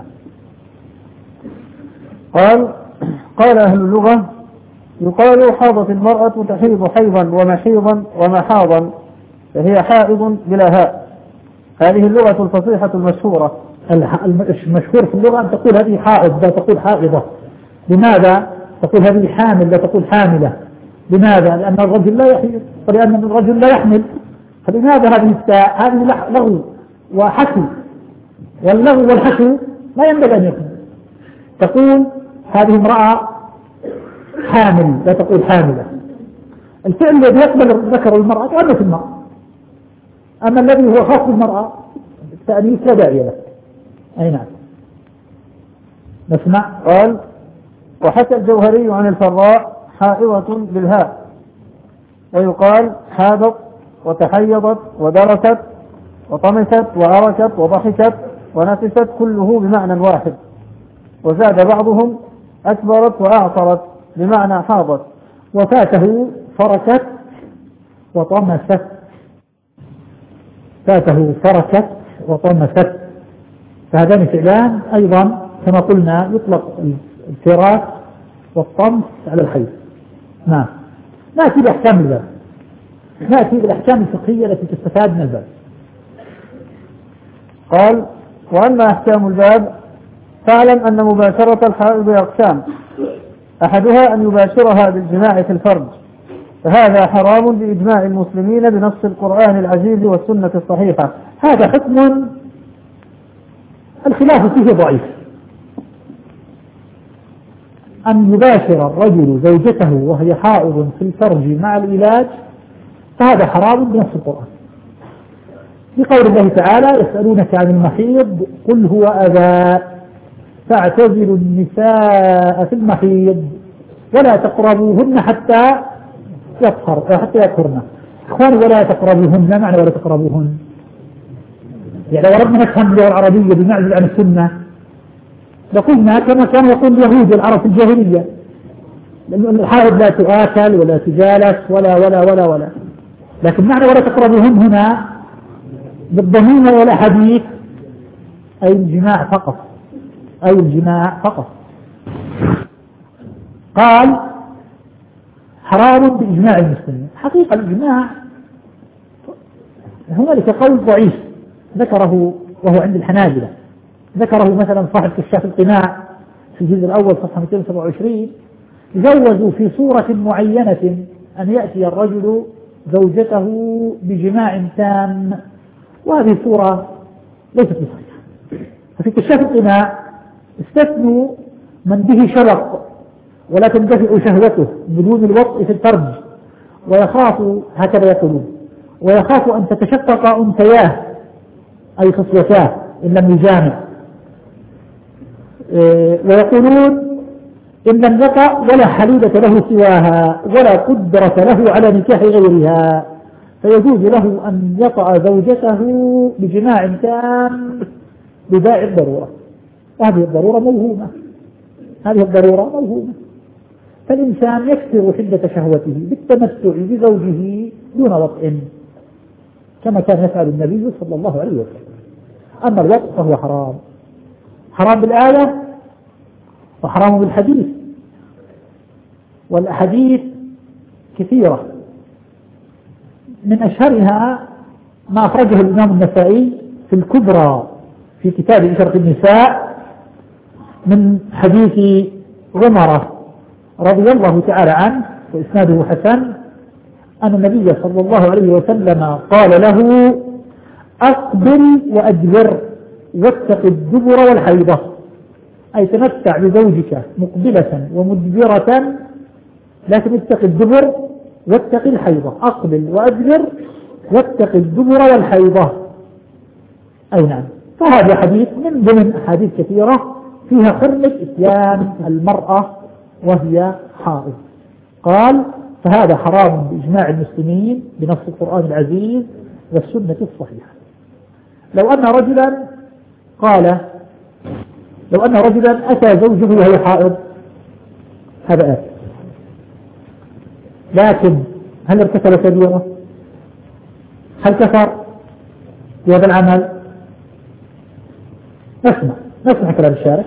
قال أهل اللغة: يقال حاضت المرأة تحيض حيضا ومحيضا ومحاضا فهي حائض بلا هاء. هذه اللغة الفصيحة المشهورة. المشهور في اللغة أن تقول هذه حائض لا تقول حائضة. لماذا؟ تقول هذه حامل لا تقول حاملة. لماذا؟ لأن الرجل لا يحيض ولأن الرجل لا يحمل. فلماذا هذه التاء؟ هذه لغو وحكي، واللغو والحكي لا ينبغي أن يكون. تقول هذه امرأة حامل لا تقول حاملة. الفعل الذي يقبل ذكر المرأة تؤنث المرأة، أما الذي هو خاص بالمرأة التأنيث لا داعي له. أي نعم. نسمع. قال: وحكى الجوهري عن الفراء حائضة بالهاء، ويقال حاضت وتحيضت ودرست وطمست وعركت وضحكت ونفست كله بمعنى واحد. وزاد بعضهم أكبرت وأعطرت بمعنى حاضت. وفاته فركت وطمست. فاته فركت وطمست، فهذان فعلان أيضا كما قلنا يطلق الفراك والطمس على الحيض. نعم. نأتي بأحكام الباب، نأتي بالأحكام الفقهية التي تستفاد من الباب. قال: وأما أحكام الباب فاعلم أن مباشرة الحائض أقسام: أحدها أن يباشرها بالجماع في الفرج، فهذا حرام بإجماع المسلمين بنص القرآن العزيز والسنة الصحيحة. هذا حكم الخلاف فيه ضعيف. أن يباشر الرجل زوجته وهي حائض في الفرج مع العلاج فهذا حرام بنص القرآن، لقول الله تعالى: يسألونك عن المحيض قل هو أذى فاعتزلوا النساء في المحيض ولا تقربوهن حتى يطهرن. إخواني، ولا تقربوهن ما معنى ولا تقربوهن؟ يعني لو أردنا نفهم اللغة العربية بمعزل عن السنة لقلنا كما كان يقول اليهود والعرب في الجاهلية: الحائض لا تؤكل ولا تجالس ولا ولا ولا ولا. لكن معنى ولا تقربوهن هنا بالضمير ولا حديث أي الجماع فقط، أي الجماع فقط. قال: حرام بإجماع المسلمين. حقيقة الإجماع هنالك قول ضعيف ذكره وهو عند الحنابلة، ذكره مثلا صاحب كشاف القناع في الجزء الأول صفحة 227، جوزوا في صورة معينة أن يأتي الرجل زوجته بجماع تام، وهذه الصورة ليست بصحيحة. ففي كشاف القناع استثنوا من به شلق ولا تندفع شهوته بدون الوطء في الفرج، ويخاف هكذا يقولون ويخاف أن تتشقق أنثياه أي خصيتاه إن لم يجامع، ويقولون إن لم يقع ولا حليلة له سواها ولا قدرة له على نكاح غيرها فيجوز له أن يطأ زوجته بجماع تام بداعي الضرورة. وهذه الضرورة موهومة، هذه الضرورة موهومة. فالإنسان يكثر حدة شهوته بالتمتع بزوجه دون وطء كما كان يفعل النبي صلى الله عليه وسلم. أما الوطء فهو حرام، حرام بالآية وحرام بالحديث، والأحاديث كثيرة. من أشهرها ما أخرجه الإمام النسائي في الكبرى في كتاب إشرة النساء من حديث عمر رضي الله تعالى عنه وإسناده حسن أن النبي صلى الله عليه وسلم قال له: أقبل وأدبر واتق الدبر والحيضة، أي تمتع بزوجك مقبلة ومدبرة لكن اتق الدبر واتق الحيضة. أقبل وأدبر واتق الدبر والحيضة. أي نعم. فهذا حديث من ضمن أحاديث كثيرة فيها حرمة إتيان المرأة وهي حائض. قال: فهذا حرام بإجماع المسلمين بنص القرآن العزيز والسنة الصحيحة. لو أن رجلا أتى زوجه وهي حائض هذا آت، لكن هل ارتكب كبيرة؟ هل كفر؟ في هذا العمل؟ نسمع كلام الشارع.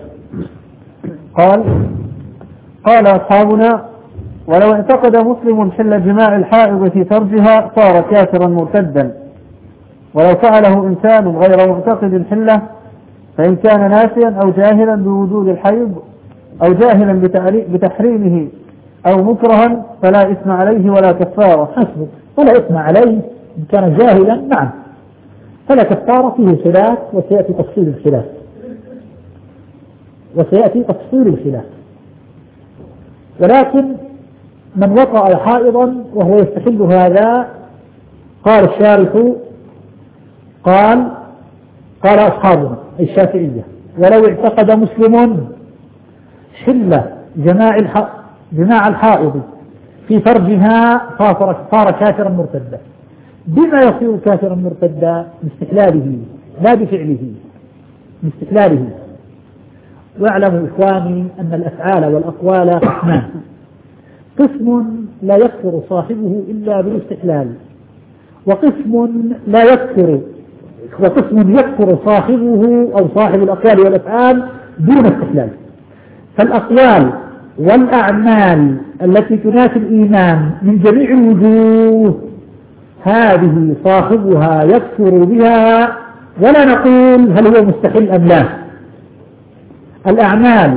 قال أصحابنا: ولو اعتقد مسلم حل جماع الحائض في فرجها صار كافرا مرتدا، ولو فعله إنسان غير معتقد حله فإن كان ناسيا أو جاهلا بوجود الحيض أو جاهلا بتحريمه أو مكرها فلا إثم عليه ولا كفارة. حسب، ولا إثم عليه إن كان جاهلا، نعم، فلا كفارة. فيه خلاف وسيأتي تفصيل الخلاف. ولكن من وطأ حائضا وهو يستحل هذا، قال الشارح قال أصحابنا الشافعية: ولو اعتقد مسلم حل جماع الحائض في فرجها صار كافرا مرتدا. بما يصير كافرا مرتدا؟ باستحلاله لا بفعله، باستحلاله. واعلموا إخواني أن الأفعال والأقوال قسمان: قسم لا يكفر صاحبه إلا بالاستحلال، وقسم يكفر صاحبه أو صاحب الأقوال والأفعال دون استحلال. فالأقوال والأعمال التي تنافي الإيمان من جميع الوجوه هذه صاحبها يكفر بها، ولا نقول هل هو مستحل أم لا. الأعمال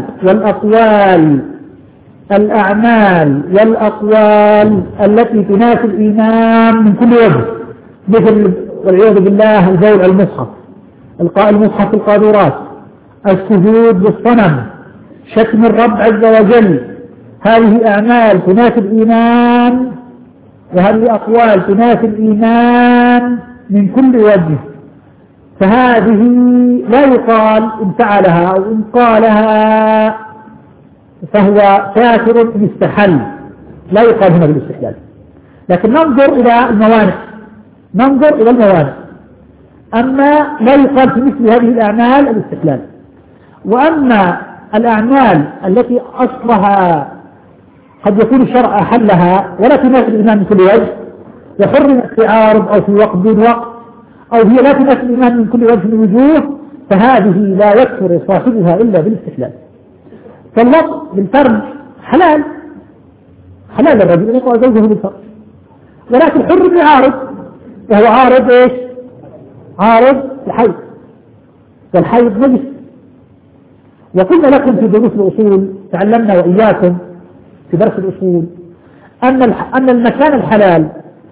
والأقوال التي تنافي الإيمان من كل وجه، مثل والعياذ بالله البول المصحف، إلقاء المصحف في القاذورات، السجود بالصنم، شتم الرب عز وجل، هذه أعمال تنافي الإيمان، وهذه أقوال تنافي الإيمان من كل وجه. فهذه لا يقال إن فعلها أو إن قالها فهو كافر إن استحل، لا يقال هنا بالاستحلال. لكن ننظر إلى الموانع. أما لا يقال في مثل هذه الأعمال الاستحلال. وأما الأعمال التي أصلها قد يكون الشرع أحلها ولا تنافي الإيمان من كل وجه، وحرمت في عارض أو في وقت دون وقت، أو هي لا تنافي الإيمان من كل وجه من الوجوه، فهذه لا يكفر صاحبها إلا بالاستحلال. فالوقت بالفرج حلال الرجل أن يقع زوجه بالفرج، ولكن حرم عارض، وهو عارض إيش؟ عارض الحيض، والحيض نجس. وقلنا لكم في دروس الأصول، تعلمنا وإياكم في درس الأصول أن المكان الحلال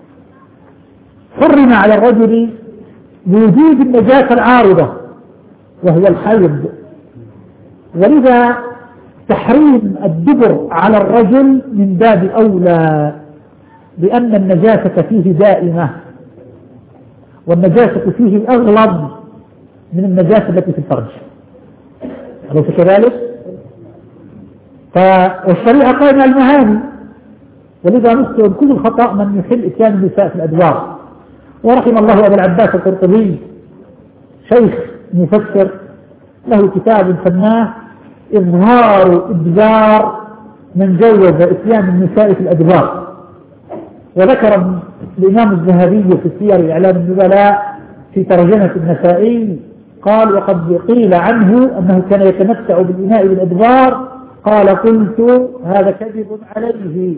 حرم على الرجل بوجود النجاسة العارضة وهو الحيض، ولذا تحريم الدبر على الرجل من باب أولى، لأن النجاسة فيه دائمة، والنجاسة فيه أغلظ من النجاسة التي في الفرج، أليس كذلك؟ والشريعة قائمة على المهاني، ولذا نسأل كل الخطأ من يحل إتيان النساء في الأدوار. ورحم الله أبا العباس القرطبي شيخ مفسر له كتاب سماه إظهار إبزار من جوز إتيان النساء في الأدوار. وذكر الإمام الذهبي في سير إعلام النبلاء في ترجمة النسائي قال: وقد قيل عنه أنه كان يتمتع بالإناء بالأدوار. قال: قلت هذا كذب عليه.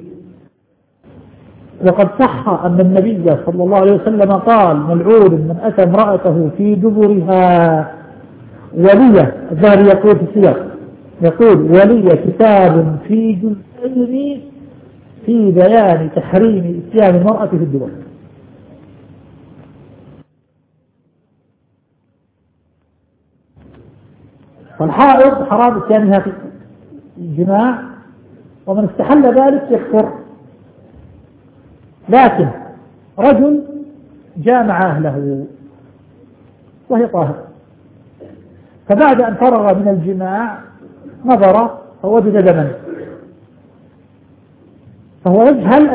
وقد صح أن النبي صلى الله عليه وسلم قال: ملعون من أتى امرأته في دبرها ولية. الظاهر يقول في السياق، يقول: ولي كتاب في جزئين في بيان تحريم إتيان المرأة في الدبر. فالحائض حرام إتيانها في الجماع، ومن استحل ذلك يكفر. لكن رجل جامع أهله وهي طاهر، فبعد أن فرغ من الجماع نظر فوجد دما، فهو يجهل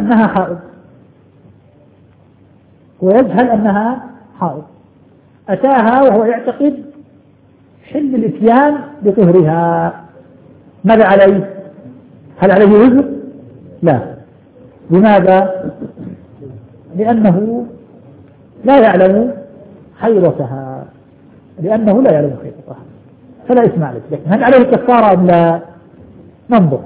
أنها حائض، أتاها وهو يعتقد حل الإتيان بطهرها. ماذا عليه؟ هل عليه وزر؟ لا. لماذا؟ لأنه لا يعلم حيضتها لأنه لا يعلم حيضتها فلا إثم عليه. لكن هل عليه كفارة أم لا؟ ننظر.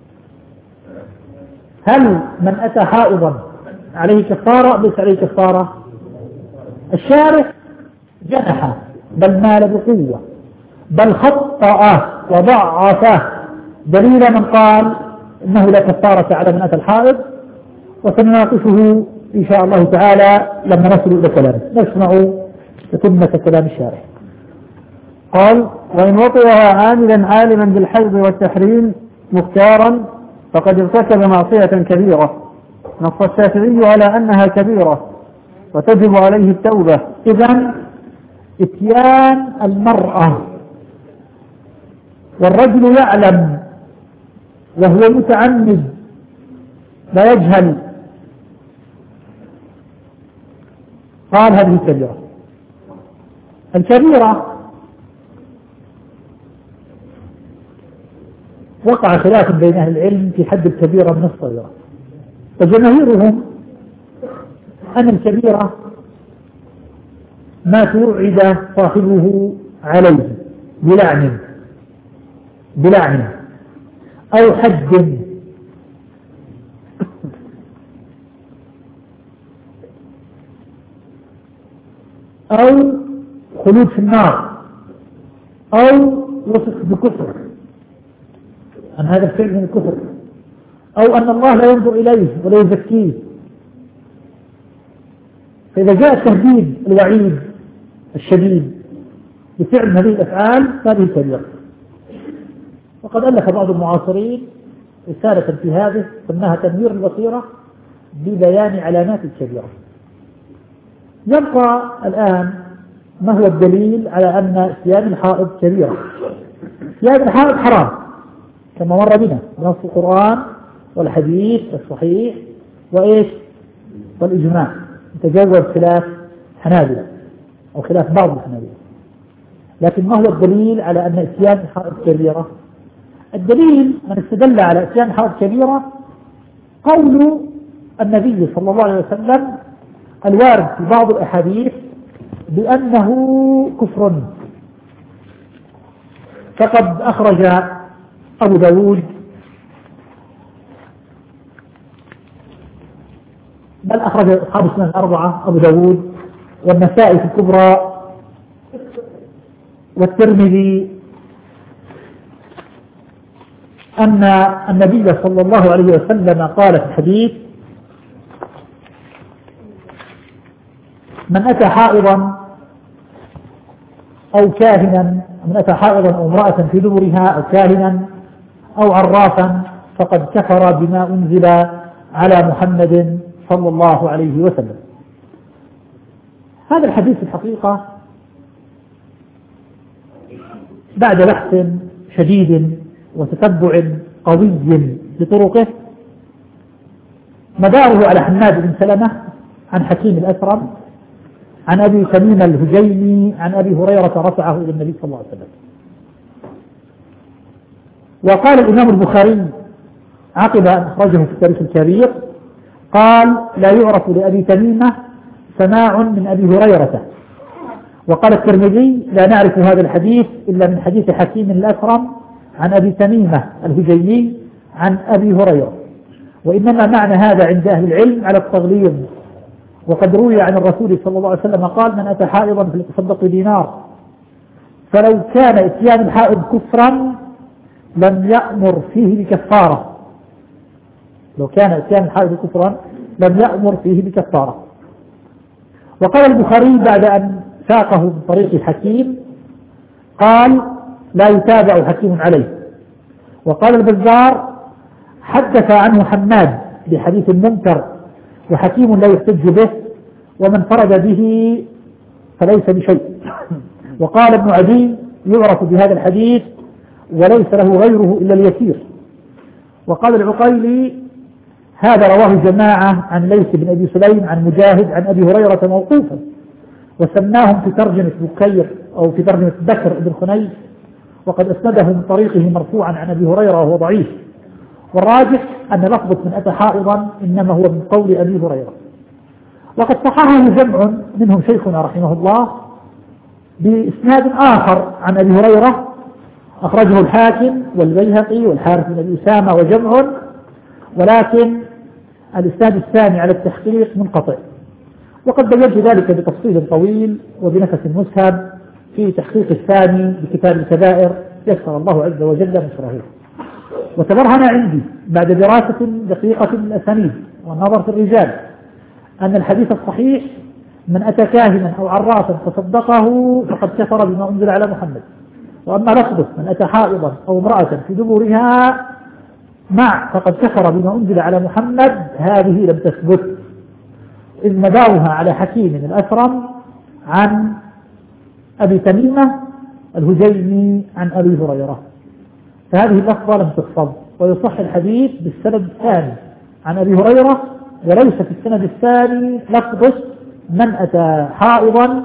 هل من أتى حائضا عليه كفارة؟ ليس عليه كفارة. الشارع جنح بل مال بقوة بل خطأ وضعف دليل من قال إنه لا كفارة على من أتى الحائض، وسنناقشه إن شاء الله تعالى لما نصل إلى كلامه. نسمع تتمة كلام الشارع. قال: وإن وطئها عاملا عالما بالحيض والتحريم مختارا فقد ارتكب معصية كبيرة. نص الشافعي على أنها كبيرة وتجب عليه التوبة. إذن اتيان المرأة والرجل يعلم وهو متعمد لا يجهل، قال هذه كبيرة. الكبيرة وقع خلاف بين أهل العلم في حد الكبيرة من الصغيرة، فجماهيرهم أن الكبيرة ما توعد صاحبه عليه بلعن أو حد أو خلود في النار أو وصف بكفر، أن هذا الفعل من الكفر، أو أن الله لا ينظر إليه ولا يزكيه. فإذا جاء التهديد الوعيد الشديد بفعل هذه الأفعال فهذه كبيرة. وقد ألف بعض المعاصرين رسالة في هذه سماها تنوير البصيرة ببيان علامات الكبيرة. يبقى الآن ما هو الدليل على أن صيام الحائض كبيرة؟ صيام الحائض حرام كما مر بنا بنص القرآن والحديث الصحيح وإيش والإجماع، يتجاوز خلاف حنابلة أو خلاف بعض الحنابلة. لكن ما هو الدليل على أن صيام الحائض كبيرة؟ الدليل من استدل على صيام الحائض كبيرة قول النبي صلى الله عليه وسلم الوارد في بعض الأحاديث بأنه كفر. فقد أخرج أبو داود بل أخرج أصحاب السنن الأربعة أبو داود والنسائي في الكبرى والترمذي أن النبي صلى الله عليه وسلم قال في الحديث: من أتى حائضا أو كاهنا، من أتى حائضا أو امرأة في دبرها أو كاهنا أو عرافا فقد كفر بما أنزل على محمد صلى الله عليه وسلم. هذا الحديث الحقيقة بعد بحث شديد وتتبع قوي بطرقه مداره على حماد بن سلمة عن حكيم الأسرم عن أبي تميم الهجيمي عن أبي هريرة رفعه إلى النبي صلى الله عليه وسلم. وقال الإمام البخاري عقب أن أخرجه في التاريخ الكبير قال: لا يعرف لأبي تميمة سماع من أبي هريرة. وقال الترمذي: لا نعرف هذا الحديث إلا من حديث حكيم الأسرم عن أبي تميمة الهجيمي عن أبي هريرة. وإنما معنى هذا عند أهل العلم على التغليظ. وقد روي عن الرسول صلى الله عليه وسلم قال: من أتى حائضا فليتصدق بدينار. فلو كان اتيان الحائض كفرا لم يأمر فيه بكفارة. لو كان اتيان الحائض كفرا لم يأمر فيه بكفارة. وقال البخاري بعد أن ساقه من طريق الحكيم قال: لا يتابع حكيم عليه. وقال البزار: حدث عنه حماد بحديث منكر وحكيم لا يحتج به ومن فرد به فليس بشيء. وقال ابن عدي: يعرف بهذا الحديث وليس له غيره إلا اليسير. وقال العقيلي: هذا رواه جماعة عن ليث بن أبي سليم عن مجاهد عن أبي هريرة موقوفا، وسماهم في ترجمة بكير أو في ترجمة بكر بن خنيس، وقد أسنده من طريقه مرفوعا عن أبي هريرة وهو ضعيف. والراجح أن لفظة من أتى حائضا إنما هو من قول أبي هريرة. وقد صححه جمع منهم شيخنا رحمه الله بإسناد آخر عن أبي هريرة أخرجه الحاكم والبيهقي والحارث بن أبي أسامة وجمع، ولكن الإسناد الثاني على التحقيق منقطع، وقد بينت ذلك بتفصيل طويل وبنفس مسهب في تحقيق الثاني بكتاب الكبائر، يسر الله عز وجل نشره. وتبرهن عندي بعد دراسة دقيقة للأسانيد والنظر في الرجال أن الحديث الصحيح من أتى كاهنا أو عرافا فصدقه فقد كفر بما أنزل على محمد. وأما لفظه من أتى حائضا أو امرأة في دبرها مع فقد كفر بما أنزل على محمد، هذه لم تثبت، إذ مدارها على حكيم الأسرم عن أبي تميمة الهجيمي عن أبي هريرة، فهذه اللفظة لم تحفظ. ويصح الحديث بالسند الثاني عن أبي هريرة، وليس في السند الثاني لفظ من أتى حائضا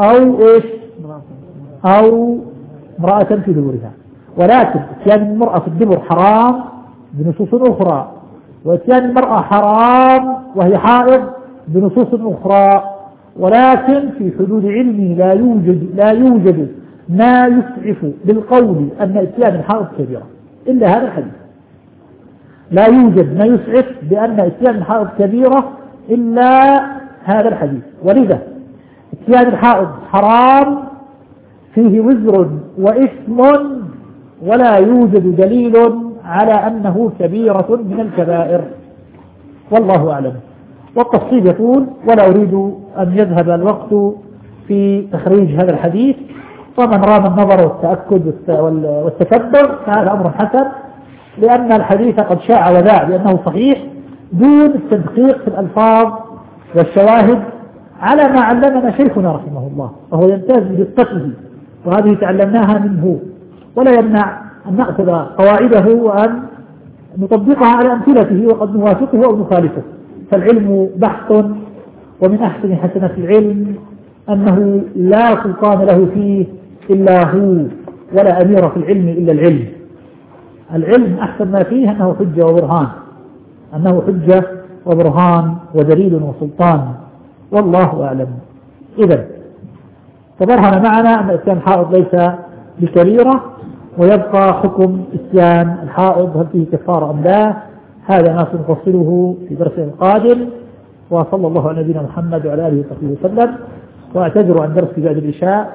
أو امرأة في دبرها، ولكن اتيان المرأة في الدبر حرام بنصوص أخرى، واتيان المرأة حرام وهي حائض بنصوص أخرى، ولكن في حدود علمي لا يوجد ما يسعف بالقول أن اتيان الحائض كبيرة إلا هذا الحديث. لا يوجد ما يسعف بأن اتيان الحائض كبيرة إلا هذا الحديث، ولذا اتيان الحائض حرام فيه وزر وإثم، ولا يوجد دليل على أنه كبيرة من الكبائر، والله أعلم. والتفصيل يقول: ولا أريد أن يذهب الوقت في تخريج هذا الحديث، ومن رام النظر والتأكد والتكبر فهذا أمر حسن، لأن الحديث قد شاع وذاع بأنه صحيح دون التدقيق في الألفاظ والشواهد على ما علمنا شيخنا رحمه الله، وهو يمتاز بدقته، وهذه تعلمناها منه، ولا يمنع أن نأخذ قواعده وأن نطبقها على أمثلته وقد نوافقه أو نخالفه. فالعلم بحث، ومن أحسن حسنة العلم أنه لا سلطان له فيه إلا هو، ولا أمير في العلم إلا العلم. العلم أحسن ما فيه أنه حجة وبرهان، أنه حجة وبرهان ودليل وسلطان، والله أعلم. إذن تبرهن معنا أن اتيان الحائض ليس بكبيرة، ويبقى حكم اتيان الحائض هل فيه كفارة أم لا، هذا ما سنفصله في درسنا القادم. وصلى الله على نبينا محمد وعلى آله وصحبه وسلم. واعتذر عن درس بعد العشاء،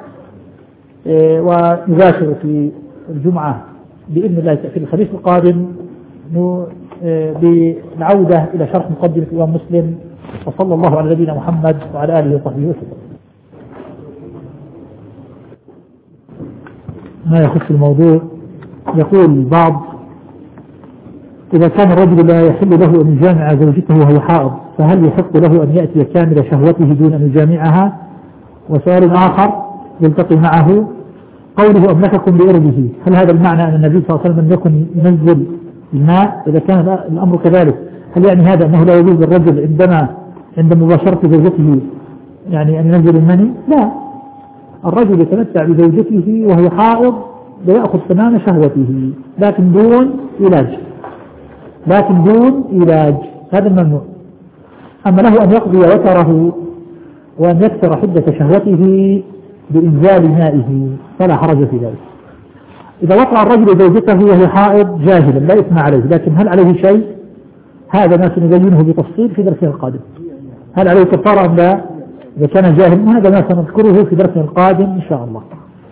ونباشر في الجمعة بإذن الله في الخميس القادم بالعودة إلى شرح مقدمة الإمام مسلم. وصلى الله على نبينا محمد وعلى آله وصحبه وسلم. ما يخص الموضوع، يقول البعض: إذا كان الرجل لا يحل له أن يجامع زوجته وهي حائض، فهل يحق له أن يأتي كامل شهوته دون أن يجامعها؟ وسؤال آخر يلتقي معه: قوله أملككم بإربه، هل هذا المعنى أن النبي صلى الله عليه وسلم لم يكن ينزل الماء؟ إذا كان الأمر كذلك، هل يعني هذا أنه لا يجوز للرجل عند مباشرة زوجته يعني أن ينزل المني؟ لا، الرجل يتمتع بزوجته وهي حائض ويأخذ تمام شهوته، لكن دون علاج، هذا الممنوع. أما له أن يقضي وتره وأن يكسر حدة شهوته بإنزال مائه فلا حرج في ذلك. إذا وطأ الرجل زوجته وهي حائض جاهلا لا إثم عليه، لكن هل عليه شيء؟ هذا ما سنبينه بتفصيل في درسنا القادم. هل عليه كفارة أم لا إذا كان جاهلا؟ هذا ما سنذكره في درسنا القادم إن شاء الله.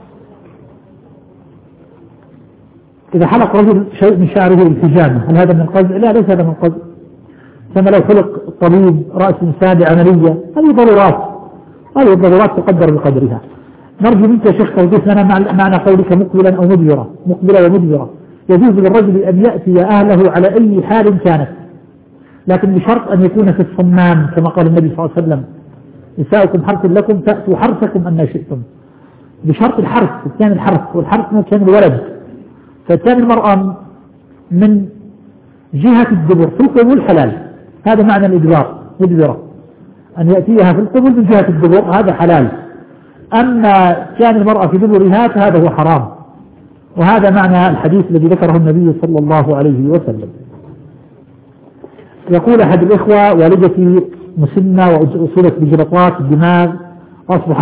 إذا حلق رجل شيء من شعره الحجامة، هل هذا من القزع؟ لا، ليس هذا من القزع. كما لو حلق الطبيب رأس إنسان بعملية، هذه الضرورات تقدر بقدرها. نرجو منك يا شيخ توضيح لنا معنى قولك مقبلا أو مقبلة ومدبرة. يجوز للرجل أن يأتي أهله على أي حال كانت، لكن بشرط أن يكون في الصمام كما قال النبي صلى الله عليه وسلم: نساؤكم حرث لكم فأتوا حرثكم أن شئتم. بشرط الحرث، كان الحرث والحرث كان الولد، فكان المرأة من جهة الدبر في القبول حلال، هذا معنى الإدبار، مدبرة، أن يأتيها في القبول من جهة الدبر هذا حلال. أما كان المرأة في دبرها فهذا هو حرام، وهذا معنى الحديث الذي ذكره النبي صلى الله عليه وسلم. يقول أحد الإخوة: والدتي مسنة وأصيبت بجلطات الدماغ وأصبحت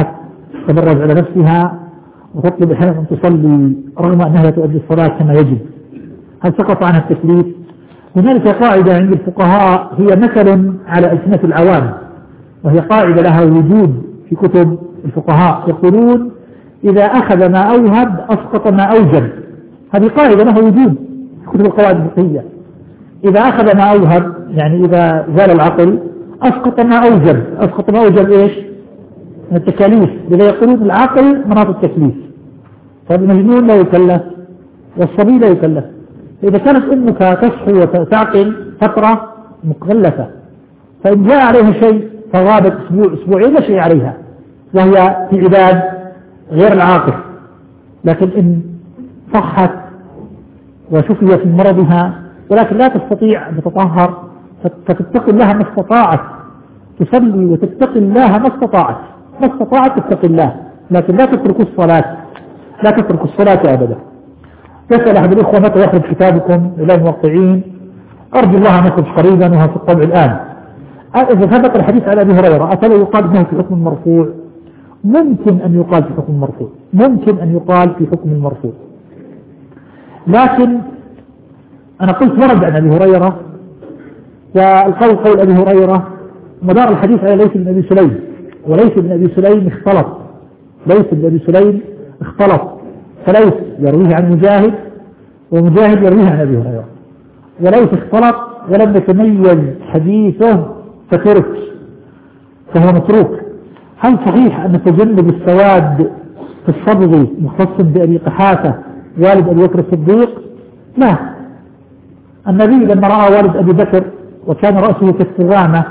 تتبرج على نفسها وتطلب أحيانا أن تصلي رغم أنها تؤدي الصلاة كما يجب، هل سقط عنها التكليف؟ هنالك قاعدة عند الفقهاء هي مثل على ألسنة العوام، وهي قاعدة لها وجود في كتب الفقهاء، يقولون إذا أخذ ما أوهب أسقط ما أوجب. هذه قاعدة لها وجود في كتب القواعد الفقهية. إذا أخذ ما أوهب يعني إذا زال العقل أسقط ما أوجب. أسقط ما أوجب إيش؟ من التكاليف. لذا يقولون العقل مناط التكليف، فالمجنون لا يكلف والصبي لا يكلف. إذا كانت أمك تصحي وتعقل فترة مكلفة، فإن جاء عليها شيء فغابت أسبوع أسبوعين لا شيء عليها وهي في عباد غير العاقل. لكن إن صحت وشفيت من مرضها ولكن لا تستطيع أن تتطهر فتتقي الله ما استطاعت، تصلي وتتقي الله ما استطاعت تتقي الله، لكن لا تترك الصلاة، لا تترك الصلاة أبدا. يسأل أحد الإخوة متى يخرج كتابكم إلى الموقعين؟ أرجو الله أن يخرج قريبا وهو في الطبع الآن. إذا ثبت الحديث على أبي هريرة أفلا يقال أنه في حكم المرفوع؟ ممكن أن يقال في حكم المرفوع، ممكن أن يقال في حكم المرفوع، لكن أنا قلت ورد عن أبي هريرة، والقول قول أبي هريرة، مدار الحديث على ليث بن أبي سليم، وليث بن أبي سليم اختلط، ليث بن أبي سليم اختلط، فليث يرويه عن مجاهد ومجاهد يرويه عن أبي هريرة، وليث اختلط ولم يتميز حديثه فترك فهو متروك. هل صحيح أن تجنب السواد في الصبغ مختص بأبي قحافة والد أبي بكر الصديق؟ لا، النبي لما رأى والد أبي بكر وكان رأسه كالسرامة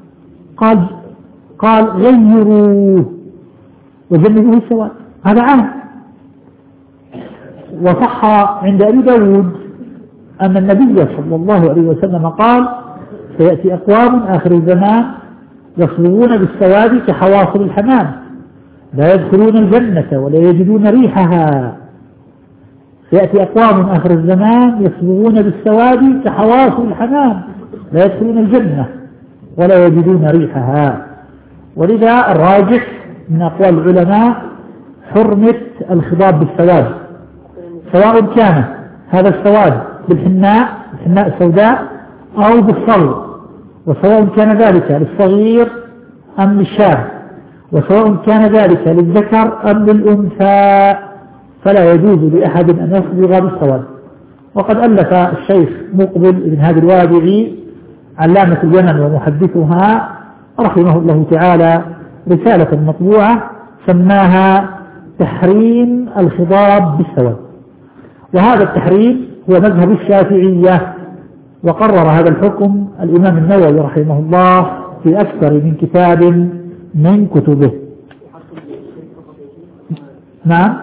قال غيروه وجنبوه السواد، هذا عام. وصح عند أبي داود أن النبي صلى الله عليه وسلم قال سيأتي أقوام آخر الزمان يصبغون بالسواد كحواصل الحمام لا يدخلون الجنة ولا يجدون ريحها. سيأتي أقوام آخر الزمان يصبغون بالسواد كحواصل الحمام لا يدخلون الجنة ولا يجدون ريحها. ولذا الراجح من أقوال العلماء حرمة الخضاب بالسواد، سواء كان هذا السواد بالحناء السوداء أو بالصلب، وسواء كان ذلك للصغير أم للشاب، وسواء كان ذلك للذكر أم للأنثى، فلا يجوز لأحد أن يصبغ بالسواد. وقد ألف الشيخ مقبل بن هادي الوادعي علامة اليمن ومحدثها رحمه الله تعالى رسالة مطبوعة سماها تحريم الخضاب بالسواد، وهذا التحريم هو مذهب الشافعية، وقرر هذا الحكم الإمام النووي رحمه الله في أكثر من كتاب من كتبه. نعم،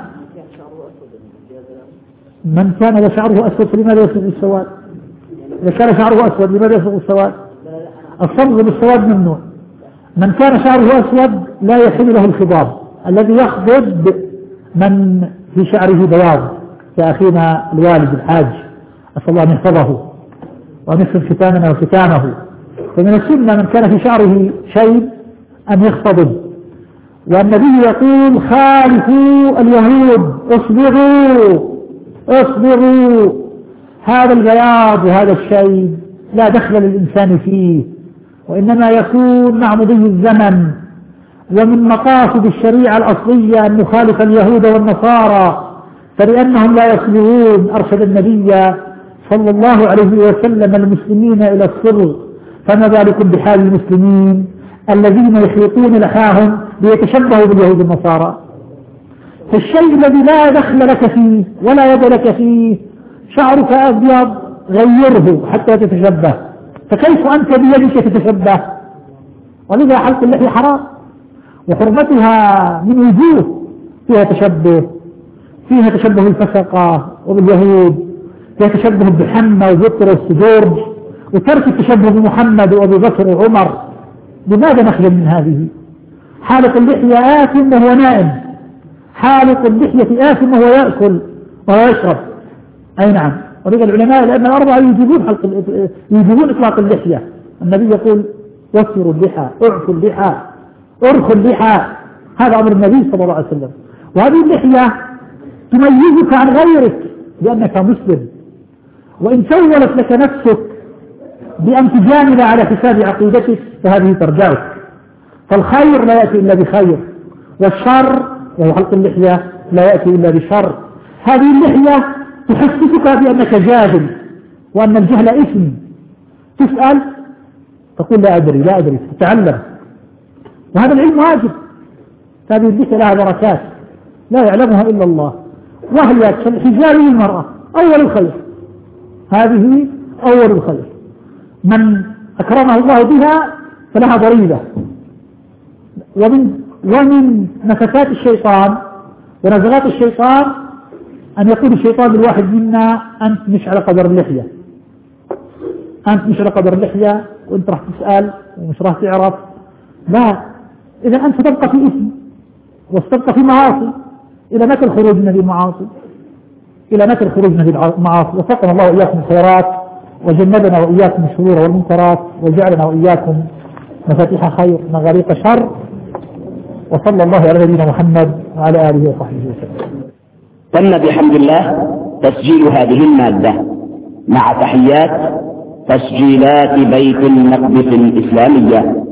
من كان وشعره أسود فلماذا يصبغ السواد؟ إذا كان شعره أسود لماذا يصبغ السواد؟ الصبغ بالسواد ممنوع. من كان شعره أسود لا يحل له الخضاب، الذي يخضب من في شعره بياض كأخينا الوالد الحاج أسأل الله أن يحفظه وأن يحفظ ختاننا وختانه. فمن السنة من كان في شعره شيء أن يختضب، والنبي يقول خالفوا اليهود اصبروا. هذا البياض وهذا الشيء لا دخل للإنسان فيه، وإنما يكون مع مضي الزمن. ومن مقاصد الشريعة الأصلية أن نخالف اليهود والنصارى، فلأنهم لا يصبغون أرشد النبي صلى الله عليه وسلم المسلمين إلى الصبغ، فما بالك بحال المسلمين الذين يحيطون لحاهم ليتشبهوا باليهود والنصارى. فالشيء الذي لا دخل لك فيه ولا يد لك فيه، شعرك أبيض غيره حتى تتشبه، فكيف أنت بيدك تتشبه؟ ولذا حلق اللحية حرام، وحرمتها من وجوه، فيها تشبه الفسقة وباليهود، فيها تشبه بحمى وبطرس وجورج، وترك التشبه بمحمد وأبي بكر وعمر. لماذا نخجل من هذه؟ حالق اللحية آثم وهو نائم، حالق اللحية آثم وهو يأكل وهو يشرب. أي نعم. ولذا العلماء لأن الأربعة يجيبون إطلاق اللحية. النبي يقول وفروا اللحى، اعفوا اللحى، ارخوا اللحى، هذا أمر النبي صلى الله عليه وسلم. وهذه اللحية تميزك عن غيرك لأنك مسلم، وإن سولت لك نفسك بأن تجامل على حساب عقيدتك فهذه ترجعك. فالخير لا يأتي إلا بخير، والشر وهو حلق اللحية لا يأتي إلا بشر. هذه اللحية تحسسك بأنك جاهل وأن الجهل إثم. تسأل تقول لا أدري تتعلم، وهذا العلم واجب. هذه اللحية لها بركات لا يعلمها إلا الله، وهي حجاب المرأة أول الخير. هذه أول الخير، من أكرمه الله بها فلها ضريبة. ومن نفثات الشيطان ونزغات الشيطان أن يقول الشيطان للواحد منا أنت مش على قدر اللحية، أنت مش على قدر اللحية، وأنت راح تسأل ومش راح تعرف. لا، إذا أنت تبقى في إثم وستبقى في معاصي. إلى متى الخروج من هذه المعاصي؟ إلى متى الخروج من هذه المعاصي؟ وفقنا الله وإياكم الخيرات، وجنبنا وإياكم الشرور والمنكرات، وجعلنا وإياكم مفاتيح خير مغاريق شر. وصلى الله على نبينا محمد وعلى آله وصحبه وسلم. تم بحمد الله تسجيل هذه المادة مع تحيات تسجيلات بيت المقدس الإسلامية.